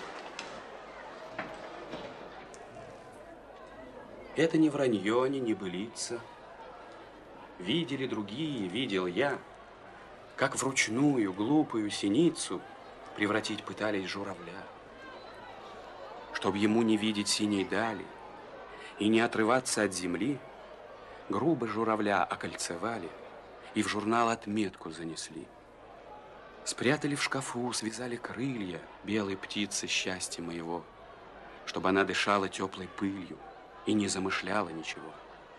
Это не вранье, не небылица. Видели другие, видел я, как вручную глупую синицу превратить пытались журавля. Чтоб ему не видеть синей дали и не отрываться от земли, грубо журавля окольцевали и в журнал отметку занесли. Спрятали в шкафу, связали крылья белой птицы счастья моего, чтобы она дышала теплой пылью и не замышляла ничего.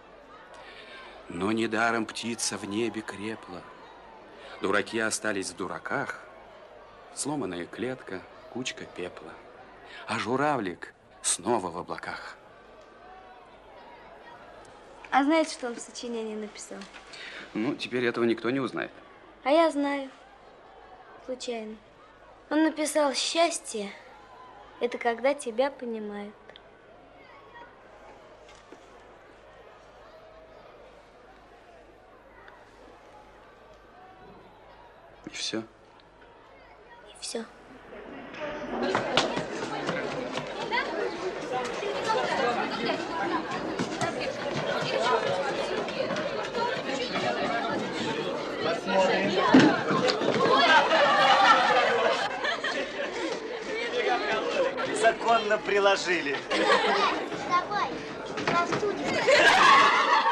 Но недаром птица в небе крепла. Дураки остались в дураках, сломанная клетка, кучка пепла, а журавлик снова в облаках. А знаете, что он в сочинении написал? Ну, теперь этого никто не узнает. А я знаю. Случайно. Он написал: счастье – это когда тебя понимают. И все? И все. Законно приложили. Давай, простудишься.